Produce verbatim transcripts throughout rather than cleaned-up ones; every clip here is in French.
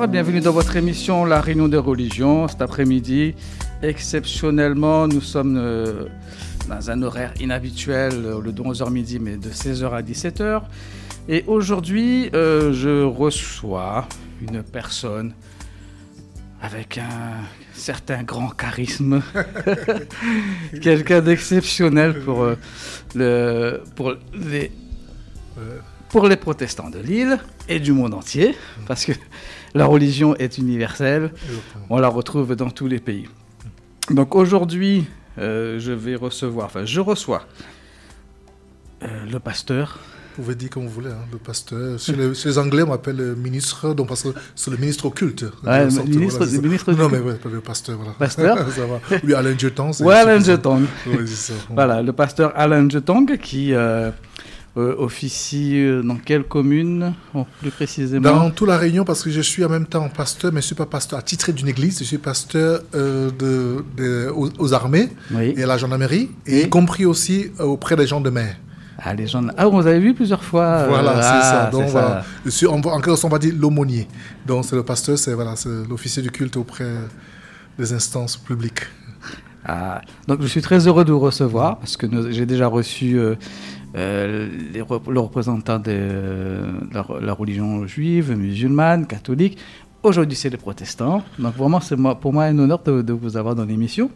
Bonsoir et bienvenue dans votre émission La Réunion des religions. Cet après-midi, exceptionnellement, nous sommes euh, dans un horaire inhabituel, le de onze heures midi, mais de seize heures à dix-sept heures. Et aujourd'hui, euh, je reçois une personne avec un certain grand charisme, quelqu'un d'exceptionnel pour, euh, le, pour les... pour les protestants de l'île et du monde entier, parce que la religion est universelle, on la retrouve dans tous les pays. Donc aujourd'hui, euh, je vais recevoir, enfin je reçois euh, le pasteur. Vous pouvez dire comme vous voulez, hein, le pasteur. Chez les, chez les Anglais, on m'appelle le ministre, donc parce que c'est le ministre occulte. Ouais, le ministre, voilà, le ministre non, mais ouais, le pasteur, voilà. Pasteur. Ça va. Oui, Alain Jeton. Ouais, Alain Jeton. Oui, c'est ça. Voilà, le pasteur Alain Jeton qui euh, euh, officie dans quelle commune, oh, plus précisément? Dans toute la Réunion, parce que je suis en même temps pasteur, mais je ne suis pas pasteur attitré d'une église, je suis pasteur euh, de, de, aux, aux armées oui. et à la gendarmerie, et, et y compris aussi euh, auprès des gens de mer. Ah, les gens... ah, vous avez vu plusieurs fois. Voilà, euh... c'est ah, ça. Donc, c'est voilà. ça. Je suis, en, en quelque sorte, on va dire l'aumônier. Donc, c'est le pasteur, c'est, voilà, c'est l'officier du culte auprès des instances publiques. Ah, donc, je suis très heureux de vous recevoir parce que nous, j'ai déjà reçu euh, euh, les, le représentant de euh, la, la religion juive, musulmane, catholique. Aujourd'hui, c'est les protestants. Donc, vraiment, c'est moi, pour moi un honneur de, de vous avoir dans l'émission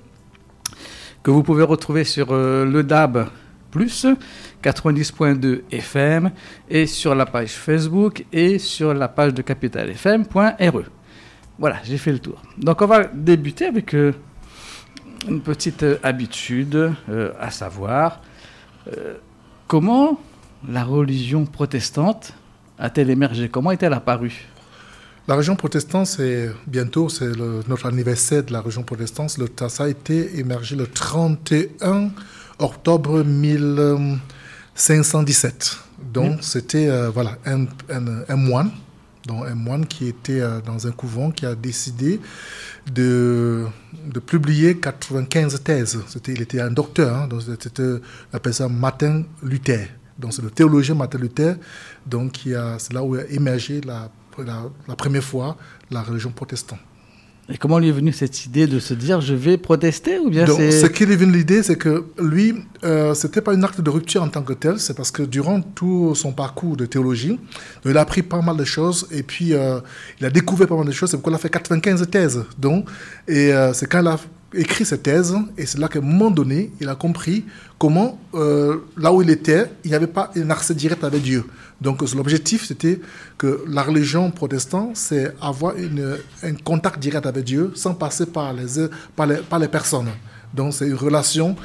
que vous pouvez retrouver sur euh, le D A B plus, quatre-vingt-dix point deux F M et sur la page Facebook et sur la page de capital f m point r e. Voilà, j'ai fait le tour. Donc on va débuter avec euh, une petite euh, habitude, euh, à savoir euh, comment la religion protestante a-t-elle émergé? Comment est-elle apparue? La religion protestante, c'est bientôt, c'est le, notre anniversaire de la religion protestante. Le, ça a été émergé le trente et un octobre mille cinq cent dix-sept. Donc, mmh. c'était euh, voilà, un, un, un moine, donc un moine qui était euh, dans un couvent, qui a décidé de, de publier quatre-vingt-quinze thèses. C'était, il était un docteur, hein, donc c'était, on appelle ça Martin Luther. Donc, c'est le théologien Martin Luther, donc qui a, c'est là où a émergé la, la, la première fois la religion protestante. Et comment lui est venue cette idée de se dire je vais protester ou bien Donc, c'est... Ce qui lui est venu l'idée, c'est que lui, euh, ce n'était pas un acte de rupture en tant que tel, c'est parce que durant tout son parcours de théologie, donc il a appris pas mal de choses et puis euh, il a découvert pas mal de choses, c'est pourquoi il a fait quatre-vingt-quinze thèses. Donc, et euh, c'est quand il a écrit ces thèses, et c'est là qu'à un moment donné, il a compris comment, euh, là où il était, il n'y avait pas un accès direct avec Dieu. Donc l'objectif, c'était que la religion protestante, c'est avoir une, un contact direct avec Dieu sans passer par les, par les, par les personnes. Donc c'est une relation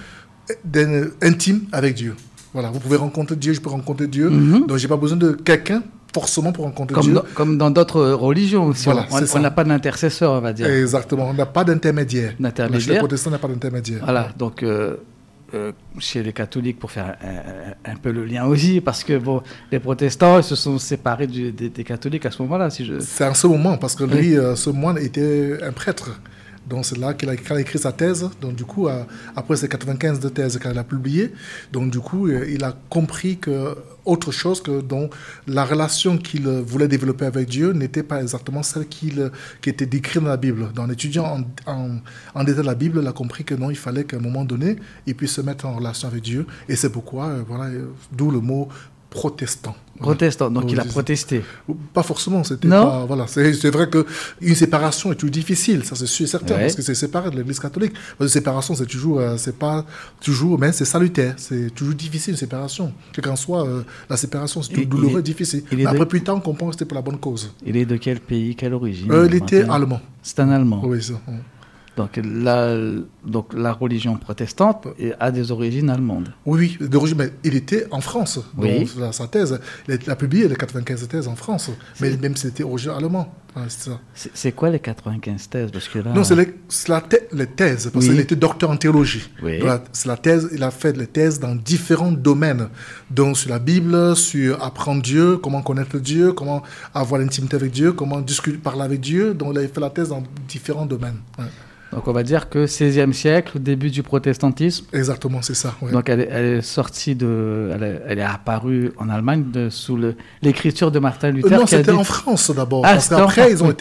intime avec Dieu. Voilà, vous pouvez rencontrer Dieu, je peux rencontrer Dieu. Mm-hmm. Donc je n'ai pas besoin de quelqu'un forcément pour rencontrer comme Dieu. Dans, comme dans d'autres religions aussi. Voilà, on n'a pas d'intercesseur, on va dire. Exactement, on n'a pas d'intermédiaire. d'intermédiaire. Chez les protestants, on n'a pas d'intermédiaire. Voilà, donc euh, euh, chez les catholiques, pour faire un, un, un peu le lien aussi, parce que bon, les protestants ils se sont séparés du, des, des catholiques à ce moment-là. Si je... C'est en ce moment, parce que lui, oui. euh, ce moine était un prêtre. Donc c'est là qu'il a, qu'il a écrit sa thèse. Donc du coup, euh, après ces quatre-vingt-quinze de thèses qu'il a publiées, donc du coup, euh, il a compris que autre chose que donc la relation qu'il voulait développer avec Dieu n'était pas exactement celle qu'il, qui était décrite dans la Bible. Donc en étudiant en, en, en détail la Bible, il a compris que non, il fallait qu'à un moment donné, il puisse se mettre en relation avec Dieu. Et c'est pourquoi, euh, voilà, euh, d'où le mot protestant. Protestant, donc oui, il a protesté. Pas forcément, c'était non. pas... Voilà, c'est, c'est vrai qu'une séparation est toujours difficile, ça c'est sûr et certain, ouais. Parce que c'est séparé de l'Église catholique. Parce que séparation, c'est toujours, euh, c'est pas toujours, mais c'est salutaire, c'est toujours difficile, une séparation. Quel qu'en soit, euh, la séparation, c'est toujours douloureux et difficile. Mais après, de... plus tard, on comprend que c'était pour la bonne cause. Il est de quel pays, quelle origine? euh, Il était allemand. C'est un Allemand. Oui, ça. Ouais. Donc la, donc la religion protestante a des origines allemandes. Oui, oui, d'origine, mais il était en France. Oui. Donc, sa thèse, il a publié les quatre-vingt-quinze thèses en France, c'est... mais même c'était origine allemand. Ouais, c'est, ça. C'est, c'est quoi les quatre-vingt-quinze thèses? Parce que là... Non, c'est, les, c'est la thè- les thèses, parce oui. qu'il était docteur en théologie. Oui. Donc, c'est la thèse, il a fait les thèses dans différents domaines, donc sur la Bible, sur apprendre Dieu, comment connaître Dieu, comment avoir l'intimité avec Dieu, comment discuter, parler avec Dieu. Donc il a fait la thèse dans différents domaines. Ouais. Donc on va dire que seizième siècle, début du protestantisme. Exactement, c'est ça. Ouais. Donc elle est, elle est sortie de, elle est, elle est apparue en Allemagne de, sous le, l'écriture de Martin Luther. Euh, non, qui c'était a dit... en France d'abord. Ah, parce qu'après, ils ont été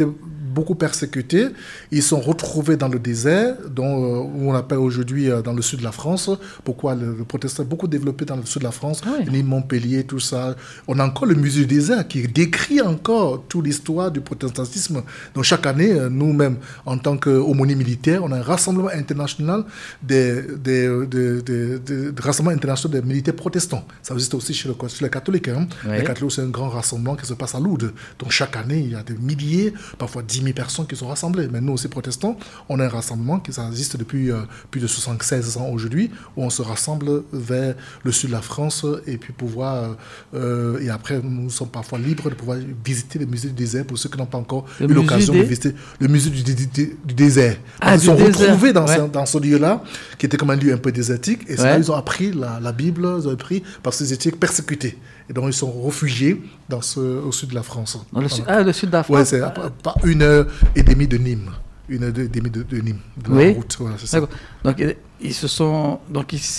beaucoup persécutés. Ils sont retrouvés dans le désert, dont, euh, où on appelle aujourd'hui euh, dans le sud de la France. Pourquoi le, le protestant est beaucoup développé dans le sud de la France, ah oui. Montpellier, tout ça. On a encore le musée du désert qui décrit encore toute l'histoire du protestantisme. Donc chaque année, nous-mêmes, en tant qu'aumôniers militaires, on a un rassemblement international des, des, des, des, des, des rassemblements internationaux des militaires protestants. Ça existe aussi chez, le, chez les catholiques. Hein. Oui. Les catholiques, c'est un grand rassemblement qui se passe à Lourdes. Donc chaque année, il y a des milliers, parfois dix mille personnes qui sont rassemblées. Mais nous aussi, protestants, on a un rassemblement qui existe depuis euh, plus de soixante-seize ans aujourd'hui, où on se rassemble vers le sud de la France et puis pouvoir... Euh, et après, nous sommes parfois libres de pouvoir visiter le musée du désert pour ceux qui n'ont pas encore le eu l'occasion des... de visiter le musée du, du, du, du désert. Ah, ils sont retrouvés dans, ouais. ce, dans ce lieu-là, qui était comme un lieu un peu désertique, et ouais. là, ils ont appris la, la Bible, ils ont appris parce qu'ils étaient persécutés. Et donc, ils sont réfugiés dans ce, au sud de la France. Dans le, voilà. su- ah, le sud de la France. Oui, c'est à, à une heure et demie de Nîmes. Une heure et demie de, de Nîmes, de oui. la route. Voilà, c'est ça. Donc, ils se sont... Donc, ils...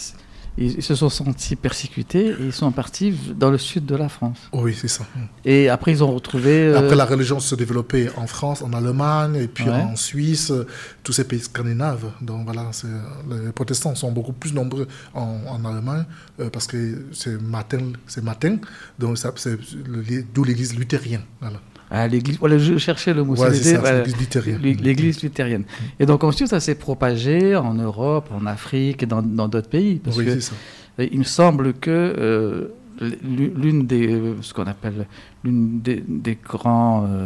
Ils se sont sentis persécutés et ils sont partis dans le sud de la France. Oui, c'est ça. Et après, ils ont retrouvé... Euh... Après, la religion se développait en France, en Allemagne, et puis ouais. en Suisse, tous ces pays scandinaves. Donc voilà, c'est, les protestants sont beaucoup plus nombreux en, en Allemagne euh, parce que c'est matin, c'est matin, donc ça, c'est le, d'où l'église luthérienne. Voilà. Ah, l'église, voilà, je cherchais le mot. Ouais, c'est ça, voilà, l'église luthérienne. L'église luthérienne. Mmh. Et donc ensuite, ça s'est propagé en Europe, en Afrique et dans, dans d'autres pays. Parce oui, que c'est ça. Il me semble que euh, l'une des, ce qu'on appelle l'une des, des grands, euh,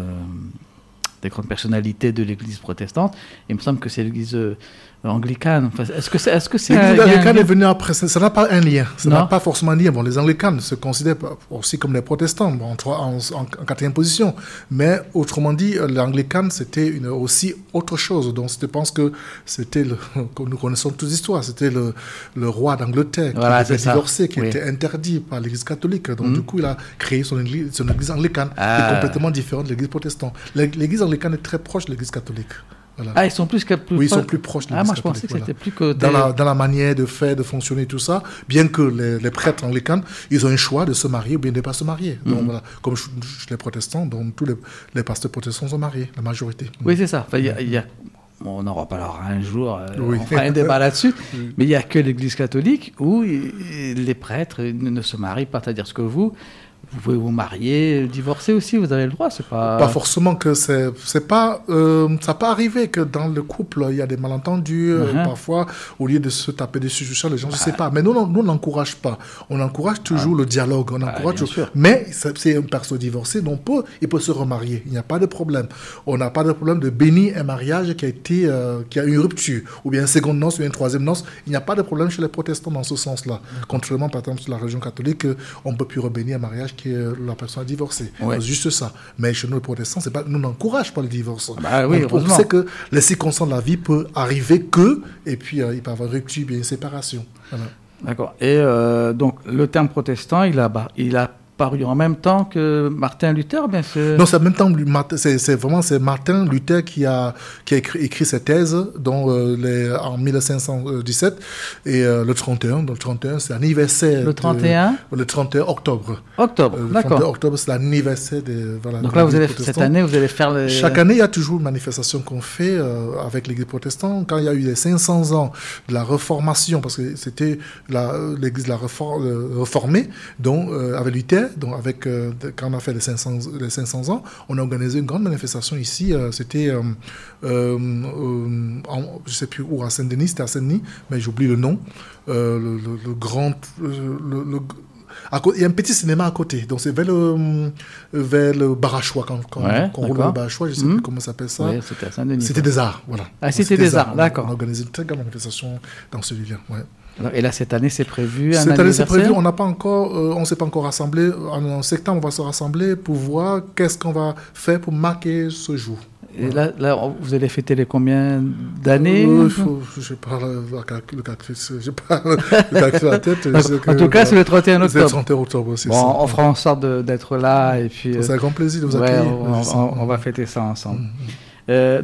des grandes personnalités de l'église protestante, il me semble que c'est l'église euh, anglicane. Enfin, est-ce que c'est, est-ce que c'est l'église un, anglicane un... est venue après. Ça, ça n'a pas un lien. Ça non. n'a pas forcément un lien. Bon, les anglicanes se considèrent aussi comme les protestants, bon, en, en, en, en quatrième position. Mais autrement dit, l'anglicane, c'était une, aussi autre chose. Donc, je pense que c'était, le, comme nous connaissons toute l'histoire, c'était le, le roi d'Angleterre qui voilà, était divorcé, qui oui. était interdit par l'église catholique. Donc, mmh. du coup, il a créé son église, son église anglicane, ah. qui est complètement différente de l'église protestante. L'église anglicane est très proche de l'église catholique. Voilà. Ah, ils sont plus que plus Oui, ils sont plus proches de l'église catholique. Ah, moi, je pensais que voilà. c'était plus que... Dans la, dans la manière de faire, de fonctionner, tout ça, bien que les, les prêtres anglicans, ils ont un choix de se marier ou bien de ne pas se marier. Donc, mm-hmm. voilà, comme chez les protestants, donc, tous les, les pasteurs protestants sont mariés, la majorité. Oui, c'est ça. Enfin, y a, y a... Bon, on en reparlera un jour, euh, oui. on fera un débat là-dessus, oui. mais il n'y a que l'église catholique où les prêtres ne se marient pas, c'est-à-dire ce que vous... Vous pouvez vous marier, divorcer aussi, vous avez le droit, c'est pas... Pas forcément que c'est... c'est pas, euh, ça peut arriver que dans le couple, il y a des malentendus, uh-huh. euh, parfois, au lieu de se taper dessus sur ça, les gens ne bah. savent pas. Mais nous, nous, on n'encourage pas. On encourage toujours ah. le dialogue, on encourage ah, toujours... Mais c'est une personne divorcée, donc peut, il peut se remarier, il n'y a pas de problème. On n'a pas de problème de bénir un mariage qui a, été, euh, qui a eu une rupture, ou bien une seconde noce, ou bien une troisième noce. Il n'y a pas de problème chez les protestants dans ce sens-là. Contrairement, par exemple, sur la religion catholique, on ne peut plus rebénir un mariage qui est la personne a divorcé. Ouais. C'est juste ça. Mais chez nous, les protestants, c'est pas, nous n'encourageons pas le divorce. Bah oui, on sait que les circonstances de la vie peuvent arriver que, et puis euh, il peut y avoir une rupture, bien une séparation. Voilà. D'accord. Et euh, donc, le terme protestant, il a, il a paru en même temps que Martin Luther, bien sûr. Non, c'est en même temps, c'est, c'est vraiment c'est Martin Luther qui a, qui a écrit, écrit cette thèse dont, euh, les, en mille cinq cent dix-sept et euh, le trente et un. Donc, le trente et un, c'est l'anniversaire. Le trente et un de, Le trente et un octobre. Octobre, euh, le d'accord. trente et un octobre, c'est l'anniversaire des. Voilà, donc là, vous allez, cette année, vous allez faire les... Chaque année, il y a toujours une manifestation qu'on fait euh, avec l'Église protestante. Quand il y a eu les cinq cents ans de la Réformation, parce que c'était la, l'Église la réform, euh, réformée, donc, euh, avec Luther, donc avec. Euh, quand on a fait les cinq cents, les cinq cents ans, on a organisé une grande manifestation ici. Euh, c'était, euh, euh, euh, en, je ne sais plus où, à Saint-Denis, c'était à Saint-Denis, mais j'oublie le nom. Euh, le, le, le grand... Le, le, le, à côté, il y a un petit cinéma à côté, donc c'est vers le, vers le Barachois, quand, quand, ouais, quand on roule le Barachois, je ne sais mmh. plus comment ça s'appelle ça. Oui, c'était à Saint-Denis. C'était des arts, voilà. Ah, c'était, c'était des, des arts, arts, d'accord. On a organisé une très grande manifestation dans celui-là, ouais. Et là, cette année, c'est prévu un Cette année, c'est prévu. On n'a pas encore, euh, on ne s'est pas encore rassemblé. En, en septembre, on va se rassembler pour voir qu'est-ce qu'on va faire pour marquer ce jour. Et voilà. là, là, vous allez fêter les combien d'années euh, faut, Je n'ai pas le calcul, j'ai pas le calcul à la tête. En tout cas, c'est le trente et un octobre. C'est le trente et un octobre, c'est bon, ça. On fera en sorte de, d'être là. Et puis, c'est un grand plaisir de vous ouais, accueillir. On, on, on va fêter ça ensemble. Mmh. Euh, donc,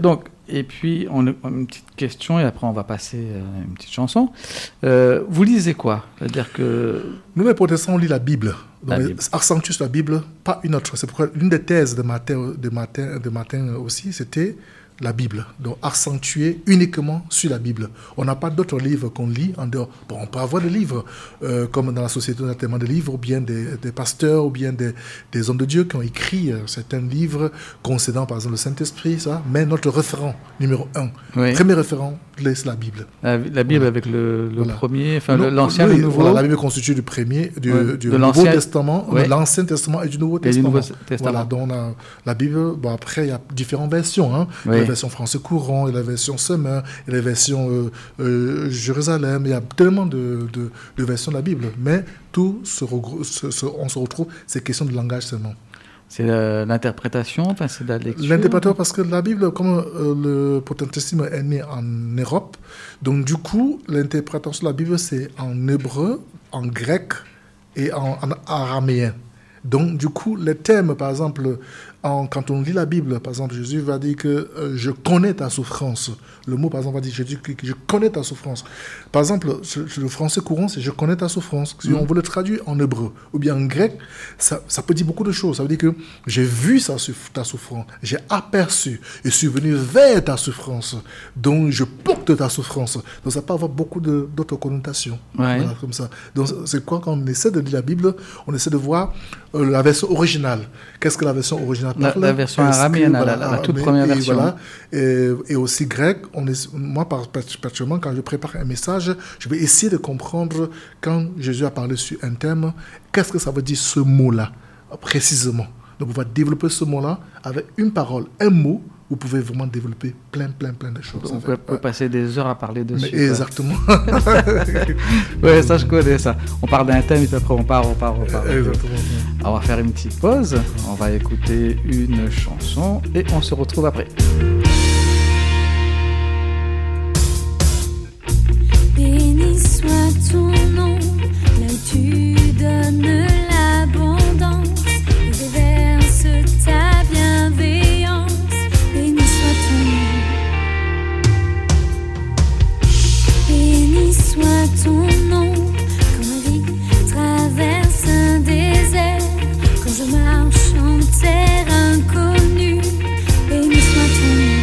Et puis, on a une petite question, et après, on va passer à une petite chanson. Euh, vous lisez quoi ? C'est-à-dire que... Nous, les protestants, on lit la Bible. La Donc, Bible. Accentuer sur la Bible, pas une autre. C'est pourquoi l'une des thèses de matin, de matin, de matin aussi, c'était la Bible. Donc, accentuer uniquement sur la Bible. On n'a pas d'autres livres qu'on lit en dehors. Bon, on peut avoir des livres, euh, comme dans la société, on a tellement de livres, ou bien des, des pasteurs, ou bien des, des hommes de Dieu qui ont écrit euh, certains livres concernant, par exemple, le Saint-Esprit, ça. Mais notre référent, numéro un, Oui. premier référent, c'est la Bible. La, la Bible Voilà. avec le, le Voilà. premier, enfin Non, le- l'ancien, oui, le nouveau. Voilà, la Bible est constituée du premier, du, Ouais, du de Nouveau l'Ancien- Testament, ouais. de l'Ancien Testament et du Nouveau Et du Testament. Nouveau Testament. Voilà, donc on a la Bible. Bon, après, il y a différentes versions. Hein. Il y a Oui. la version français courant, il y a la version semeur, il y a la version euh, euh, Jérusalem. Il y a tellement de, de, de versions de la Bible. Mais tout se regrou- se- se- on se retrouve, c'est question de langage seulement. C'est la- l'interprétation, enfin, c'est la lecture. L'interprétation, parce que la Bible, comme euh, le protestantisme est né en Europe, donc du coup, l'interprétation de la Bible, c'est en hébreu, en grec et en, en araméen. Donc, du coup, les thèmes, par exemple, en, quand on lit la Bible, par exemple, Jésus va dire que euh, je connais ta souffrance. Le mot, par exemple, va dire Jésus que que je connais ta souffrance. Par exemple, sur- sur le français courant, c'est je connais ta souffrance. Si Mhm. on veut le traduire en hébreu ou bien en grec, ça, ça peut dire beaucoup de choses. Ça veut dire que j'ai vu sa souff- ta souffrance, j'ai aperçu et suis venu vers ta souffrance. Donc, je porte ta souffrance. Donc, ça peut avoir beaucoup de- d'autres connotations. Ouais. Voilà, comme ça. Donc, c'est quoi quand on essaie de lire la Bible, on essaie de voir euh, la version originale. Qu'est-ce que la version originale La- parle? la version Est-ce que, araméenne, la- voilà, la- la toute araméenne, première et version. voilà. Et, et aussi grec. On est, moi, par- particulièrement, quand je prépare un message, je vais essayer de comprendre quand Jésus a parlé sur un thème, qu'est-ce que ça veut dire ce mot-là, précisément. Donc, on va développer ce mot-là avec une parole, un mot. Vous pouvez vraiment développer plein, plein, plein de choses. On en peut, fait. peut passer des heures à parler Mais dessus. quoi. exactement. Ouais, ça je connais ça. On parle d'un thème et puis après on part, on part, on part. Exactement. On va faire une petite pause, on va écouter une chanson et on se retrouve après. Béni soit ton nom, là où tu donnes l'abondance et déverses ta bienveillance. Béni soit ton nom. Béni soit ton nom, quand ma vie traverse un désert, quand je marche en terre inconnue. Béni soit ton nom.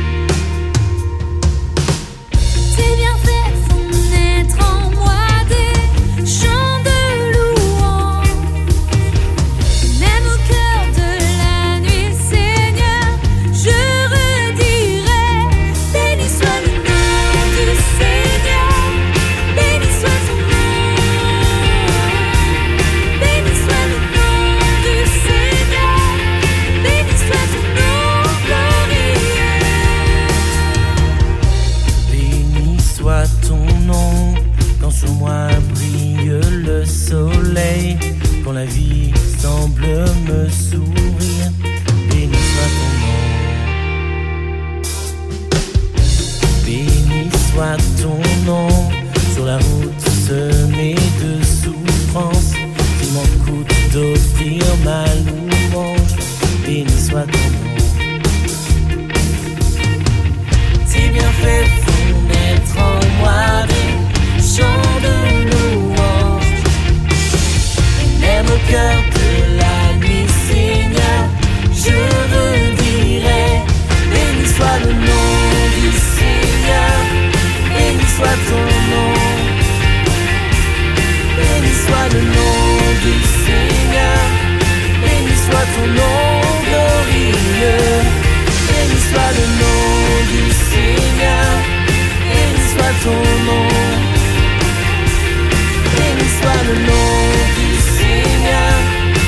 Tes bienfaits font naître en moi des chants de louange. Même au cœur de la nuit, Seigneur, je redirai. Béni soit le nom du Seigneur. Béni soit son nom. Béni soit le nom du Seigneur. Béni soit son nom glorieux. Béni soit ton nom, quand sur moi brille le soleil, quand la vie semble me sourire. Béni soit ton nom. Béni soit ton nom, sur la route semée de souffrance, qu'il m'en coûte d'offrir ma louange. Béni soit ton nom. Tes bienfaits font naître en moi des chants de louange. Et même au cœur de la nuit, Seigneur, je redirai. Béni soit le nom du Seigneur. Béni soit ton nom. Béni soit le nom du Seigneur. Béni soit ton nom glorieux. Béni soit le nom du Seigneur. Béni soit ton nom. Béni soit le nom du Seigneur.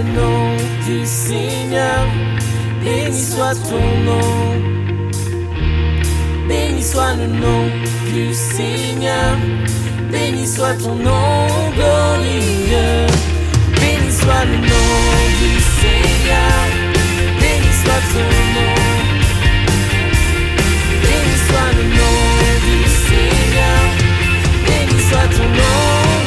le nom du Seigneur, béni soit ton nom. Béni soit le nom du Seigneur, béni soit ton nom glorieux. Béni soit le nom du Seigneur, béni soit ton nom. Béni soit le nom du Seigneur, béni soit ton nom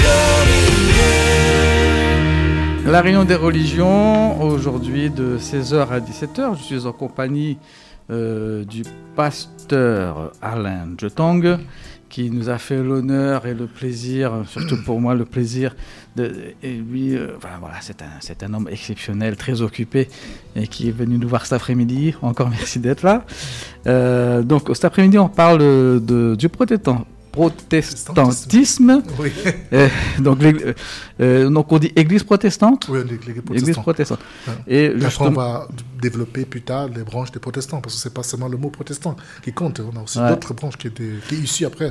glorieux. La réunion des religions, aujourd'hui de seize heures à dix-sept heures, je suis en compagnie euh, du pasteur Alain Jetong, qui nous a fait l'honneur et le plaisir, surtout pour moi le plaisir, de, et lui, euh, enfin, voilà, c'est un, c'est un homme exceptionnel, très occupé, et qui est venu nous voir cet après-midi. Encore merci d'être là. Euh, donc cet après-midi, on parle de, du protestant. protestantisme. Oui. Euh, donc, euh, donc on dit église protestante. Oui, l'église protestante. Église protestante. Ouais. Et Après, justement... on va développer plus tard les branches des protestants, parce que c'est pas seulement le mot protestant qui compte. On a aussi ouais. d'autres branches qui étaient qui issues après.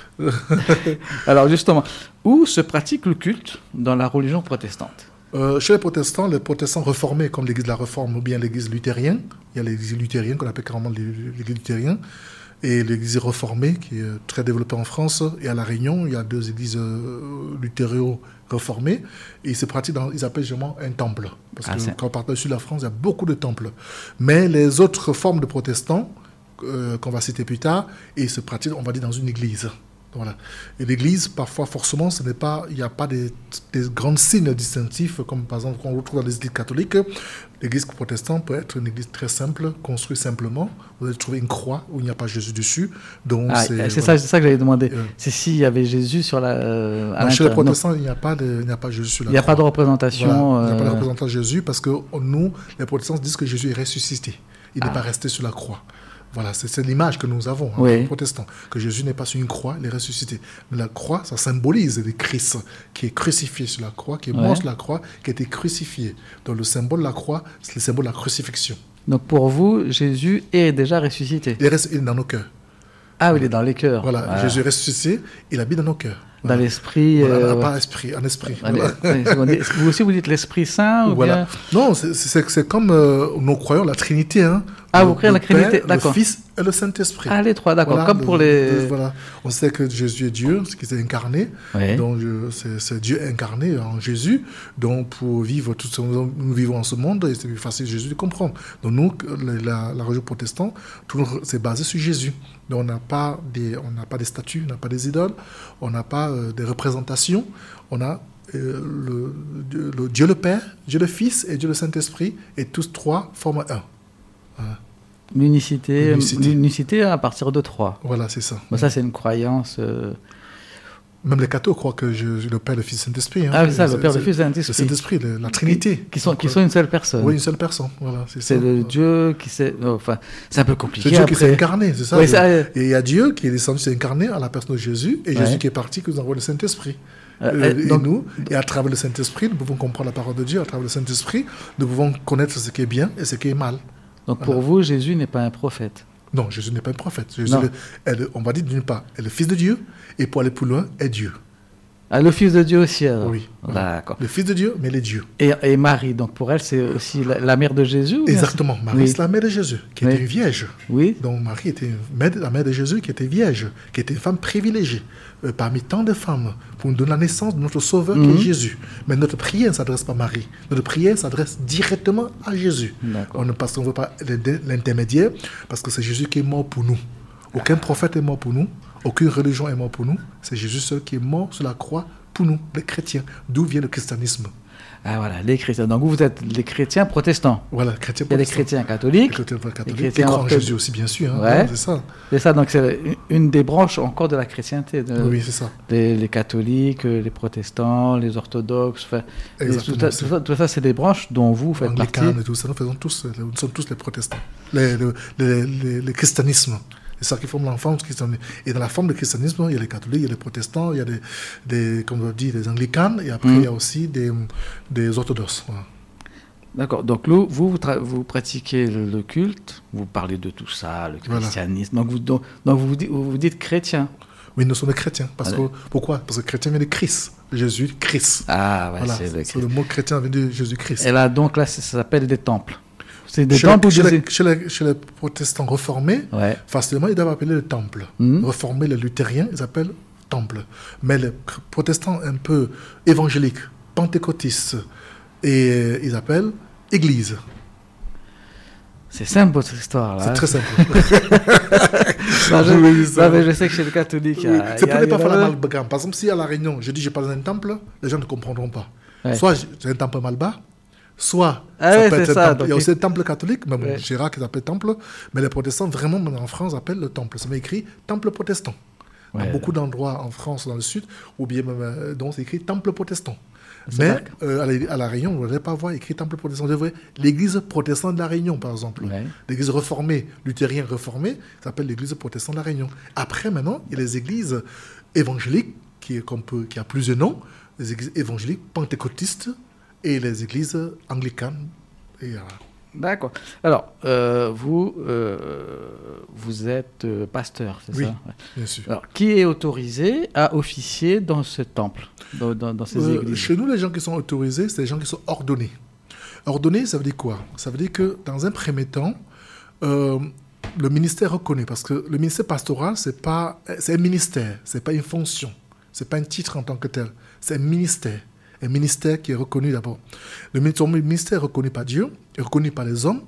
Alors justement, où se pratique le culte dans la religion protestante? Euh, chez les protestants, les protestants réformés, comme l'église de la Réforme ou bien l'église luthérienne, il y a l'église luthérienne qu'on appelle carrément l'église luthérienne, et l'église réformée qui est très développée en France. Et à La Réunion, il y a deux églises euh, luthéro-réformées, et ils se pratiquent dans, ils appellent généralement un temple. Parce ah, que c'est... quand on part du sud de la France, il y a beaucoup de temples. Mais les autres formes de protestants, euh, qu'on va citer plus tard, ils se pratiquent, on va dire, dans une église. Voilà. Et l'église, parfois, forcément, ce n'est pas, il n'y a pas des, des grands signes distinctifs, comme par exemple qu'on retrouve dans les églises catholiques. L'église protestante peut être une église très simple, construite simplement. Vous allez trouver une croix où il n'y a pas Jésus dessus. Donc ah, c'est, c'est, voilà. ça, c'est ça que j'avais demandé. Euh, c'est s'il y avait Jésus sur la. Euh, à chez les protestants, il n'y a pas de, il n'y a pas Jésus sur la croix. Il n'y a pas de représentation. Voilà. Il n'y a pas de euh... représentation de Jésus parce que nous, les protestants disent que Jésus est ressuscité. Il ah. n'est pas resté sur la croix. Voilà, c'est, c'est l'image que nous avons, hein, oui. les protestants, que Jésus n'est pas sur une croix, il est ressuscité. Mais la croix, ça symbolise le Christ qui est crucifié sur la croix, qui est mort ouais. sur la croix, qui a été crucifié. Donc le symbole de la croix, c'est le symbole de la crucifixion. Donc pour vous, Jésus est déjà ressuscité. Il est, il est dans nos cœurs. Ah oui, il est dans les cœurs. Voilà, voilà. Jésus est ressuscité, il habite dans nos cœurs. Dans voilà. l'esprit. Voilà, euh... pas esprit, en esprit. Voilà. Vous aussi, vous dites l'Esprit Saint ou voilà. bien... Non, c'est, c'est, c'est comme euh, nous croyons la Trinité. Hein. Ah, le, vous croyez la Trinité, Père, d'accord. Le Fils et le Saint-Esprit. Ah, les trois, d'accord. Voilà, comme le, pour les... Le, voilà. On sait que Jésus est Dieu, ce qui s'est incarné. Oui. Donc, je, c'est, c'est Dieu incarné en Jésus. Donc, pour vivre tout ce que nous vivons en ce monde, c'est plus facile Jésus de comprendre. Donc, nous, la, la religion protestante, tout c'est basé sur Jésus. Donc, on n'a pas des, on n'a pas des statues, on n'a pas des idoles, on n'a pas euh, des représentations. On a euh, le, le, le Dieu le Père, Dieu le Fils et Dieu le Saint-Esprit, et tous trois forment un. Voilà. L'unicité, l'unicité. l'unicité à partir de trois. Voilà, c'est ça. Bon, ça, c'est une croyance... Euh... Même les cathos croient que je, le Père, le Fils, le Saint-Esprit. Hein. Ah, c'est ça, le Père, le Fils, le Saint-Esprit. Le Saint-Esprit, le, la Trinité. Qui, qui, sont, qui sont une seule personne. Oui, une seule personne. Voilà, c'est c'est ça. le Dieu qui s'est... Enfin, c'est un peu compliqué. C'est Dieu après. qui s'est incarné, c'est ça. Oui, le... ça... Et il y a Dieu qui est descendu, s'est incarné à la personne de Jésus, et ouais. Jésus qui est parti, que nous envoie le Saint-Esprit. Euh, et donc, nous, et à travers le Saint-Esprit, nous pouvons comprendre la parole de Dieu. À travers le Saint-Esprit, nous pouvons connaître ce qui est bien et ce qui est mal. Donc voilà. Pour vous, Jésus n'est pas un prophète? Non, Jésus n'est pas un prophète. Jésus, est, est, on va dire d'une part, est le Fils de Dieu, et pour aller plus loin, est Dieu. Ah, le Fils de Dieu aussi, alors. Oui. D'accord. Le Fils de Dieu, mais il est Dieu. Et, et Marie, donc pour elle, c'est aussi la, la mère de Jésus? Exactement. Marie, oui. c'est la mère de Jésus, qui oui. était une vierge. Oui. Donc Marie était mère, la mère de Jésus, qui était vierge, qui était une femme privilégiée, euh, parmi tant de femmes, pour nous donner la naissance de notre Sauveur, mm-hmm. qui est Jésus. Mais notre prière ne s'adresse pas à Marie. Notre prière s'adresse directement à Jésus. D'accord. On ne parce qu'on ne veut pas l'intermédiaire, parce que c'est Jésus qui est mort pour nous. Aucun prophète est mort pour nous. Aucune religion est mort pour nous. C'est Jésus seul qui est mort sur la croix pour nous, les chrétiens. D'où vient le christianisme? Ah voilà, les chrétiens. Donc vous, vous êtes les chrétiens protestants. Voilà, chrétiens protestants. Il y a les chrétiens catholiques. Les chrétiens catholiques. Les chrétiens en Jésus aussi, bien sûr. Hein, ouais. Non, c'est ça. C'est ça, donc c'est une des branches encore de la chrétienté. De, oui, c'est ça. Les, les catholiques, les protestants, les orthodoxes. Enfin, les, tout, ça, tout, ça, tout ça, c'est des branches dont vous faites Anglicanes partie. Et tout ça, nous faisons tous, nous sommes tous les protestants. Les, les, les, les, les christianismes. C'est ça qui forme l'enfant du christianisme. Et dans la forme du christianisme, il y a les catholiques, il y a les protestants, il y a des, des comme on dit, des anglicanes, et après, mmh. il y a aussi des, des orthodoxes. Voilà. D'accord. Donc, vous, vous, tra- vous pratiquez le, le culte, vous parlez de tout ça, le christianisme. Voilà. Donc, vous, donc, donc vous, vous, dites, vous vous dites chrétien. Oui, nous sommes des chrétiens. Parce Ouais. que, pourquoi? Parce que chrétien vient de Christ. Jésus, Christ. Ah, ouais, Voilà, c'est le c'est le mot chrétien vient de Jésus-Christ. Et là, donc, là, ça, ça s'appelle des temples. C'est des Chez, temples les, ou chez, des... les, chez, les, chez les protestants réformés, Ouais. facilement, ils doivent appeler le temple. Mhm. Réformés, les luthériens, ils appellent temple. Mais les protestants un peu évangéliques, pentecôtistes, et euh, ils appellent église. C'est simple, votre histoire, là. C'est hein. très simple. Non, je, Oui, ça. non, mais je sais que chez le catholique, il y a... C'est il y pour a- ne il y a- pas faire la malgamme. Par exemple, si à La Réunion, je dis je parle d'un temple, les gens ne comprendront pas. Ouais. Soit j'ai un temple malbas, soit Ah ça ouais, peut c'est être un ça, temple. donc Il y a il- aussi le temple catholique, même Ouais. Gérard qui s'appelle temple, mais les protestants, vraiment, maintenant, en France, appellent le temple. Ça écrit temple protestant. Ouais. Dans beaucoup d'endroits en France, dans le sud, ou bien même, euh, donc c'est écrit temple protestant. C'est Mais vrai. euh, à, la, à La Réunion, on ne devrait pas voir écrit temple protestant. On devrait l'église protestante de La Réunion, par exemple. Ouais. L'église réformée, luthérienne réformée, ça s'appelle l'église protestante de La Réunion. Après, maintenant, il y a les églises évangéliques, qui, est- qu'on peut, qui a plusieurs noms, les églises évangéliques pentecôtistes et les églises anglicanes. Et, voilà. D'accord. Alors, euh, vous, euh, vous êtes euh, pasteur, c'est Oui. ça? Ouais. Bien sûr. Alors, qui est autorisé à officier dans ce temple, dans, dans, dans ces Euh, églises? chez nous, les gens qui sont autorisés, c'est les gens qui sont ordonnés. Ordonnés, ça veut dire quoi? Ça veut dire que, dans un premier temps, euh, le ministère reconnaît, parce que le ministère pastoral, c'est pas, c'est un ministère, c'est pas une fonction, c'est pas un titre en tant que tel, c'est un ministère. Un ministère qui est reconnu d'abord. Le ministère est reconnu par Dieu, est reconnu par les hommes.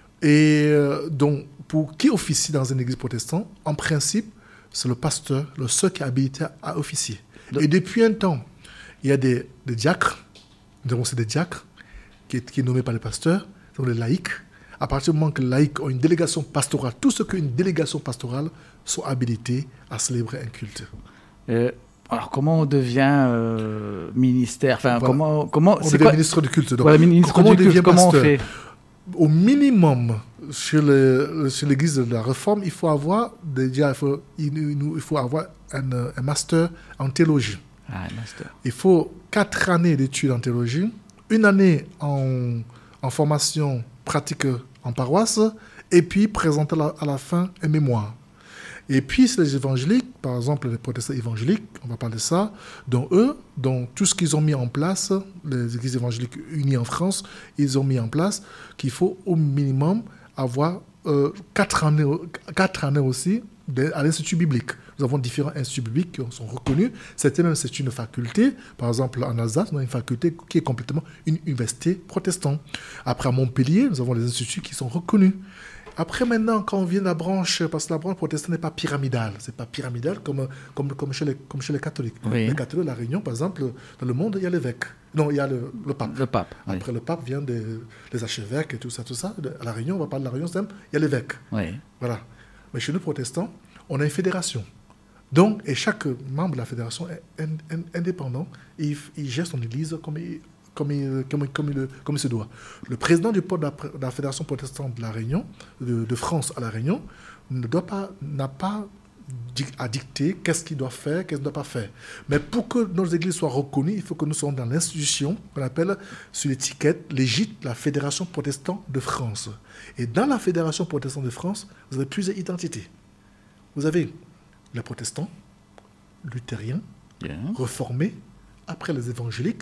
Et euh, donc, pour qui officie dans une église protestante, en principe, c'est le pasteur, le seul qui est habilité à officier. Donc- Et depuis un temps, il y a des, des diacres, donc c'est des diacres, qui est, qui est nommé par les pasteurs, donc les laïcs. À partir du moment que les laïcs ont une délégation pastorale, tout ce qu'une délégation pastorale sont habilités à célébrer un culte. Euh, alors, comment on devient euh, ministère? Enfin, Voilà. comment, comment, On c'est devient quoi? ministre du culte. Donc, Voilà, ministre comment du on devient culte, comment on pasteur? fait? Au minimum, chez, le, chez l'église de la Réforme, il faut avoir, déjà, il faut, il, il faut avoir un, un master en théologie. Ah, master. Il faut quatre années d'études en théologie, une année en, en formation pratique en paroisse, et puis présenter à la, à la fin un mémoire. Et puis, c'est les évangéliques, par exemple, les protestants évangéliques, on va parler de ça, dont eux, dont tout ce qu'ils ont mis en place, les églises évangéliques unies en France, ils ont mis en place qu'il faut au minimum avoir euh, quatre années, quatre années aussi de- à l'Institut biblique. Nous avons différents instituts bibliques qui sont reconnus. C'était même c'est une faculté. Par exemple, en Alsace, nous avons une faculté qui est complètement une université protestante. Après, à Montpellier, nous avons les instituts qui sont reconnus. Après, maintenant, quand on vient de la branche, parce que la branche protestante n'est pas pyramidale, c'est pas pyramidal comme, comme, comme, chez, les, comme chez les catholiques. Oui. Les catholiques de la Réunion, par exemple, dans le monde, il y a l'évêque. Non, il y a le, le pape. Le pape. Oui. Après, le pape vient des, des archevêques et tout ça, tout ça. À la Réunion, on va parler de la Réunion, c'est simple, il y a l'évêque. Oui. Voilà. Mais chez nous, protestants, on a une fédération. Donc, et chaque membre de la fédération est in- in- indépendant et il, il gère son église comme il, comme, il, comme, il- comme, il, comme il se doit. Le président du pôle de la, de la fédération protestante de la Réunion, de, de France à la Réunion, ne doit pas, n'a pas di- à dicter qu'est-ce qu'il doit faire, qu'est-ce qu'il ne doit pas faire. Mais pour que nos églises soient reconnues, il faut que nous soyons dans l'institution qu'on appelle sur l'étiquette légite la Fédération protestante de France. Et dans la Fédération protestante de France, vous avez plusieurs identités. Vous avez les protestants, luthériens, Bien. réformés, après les évangéliques,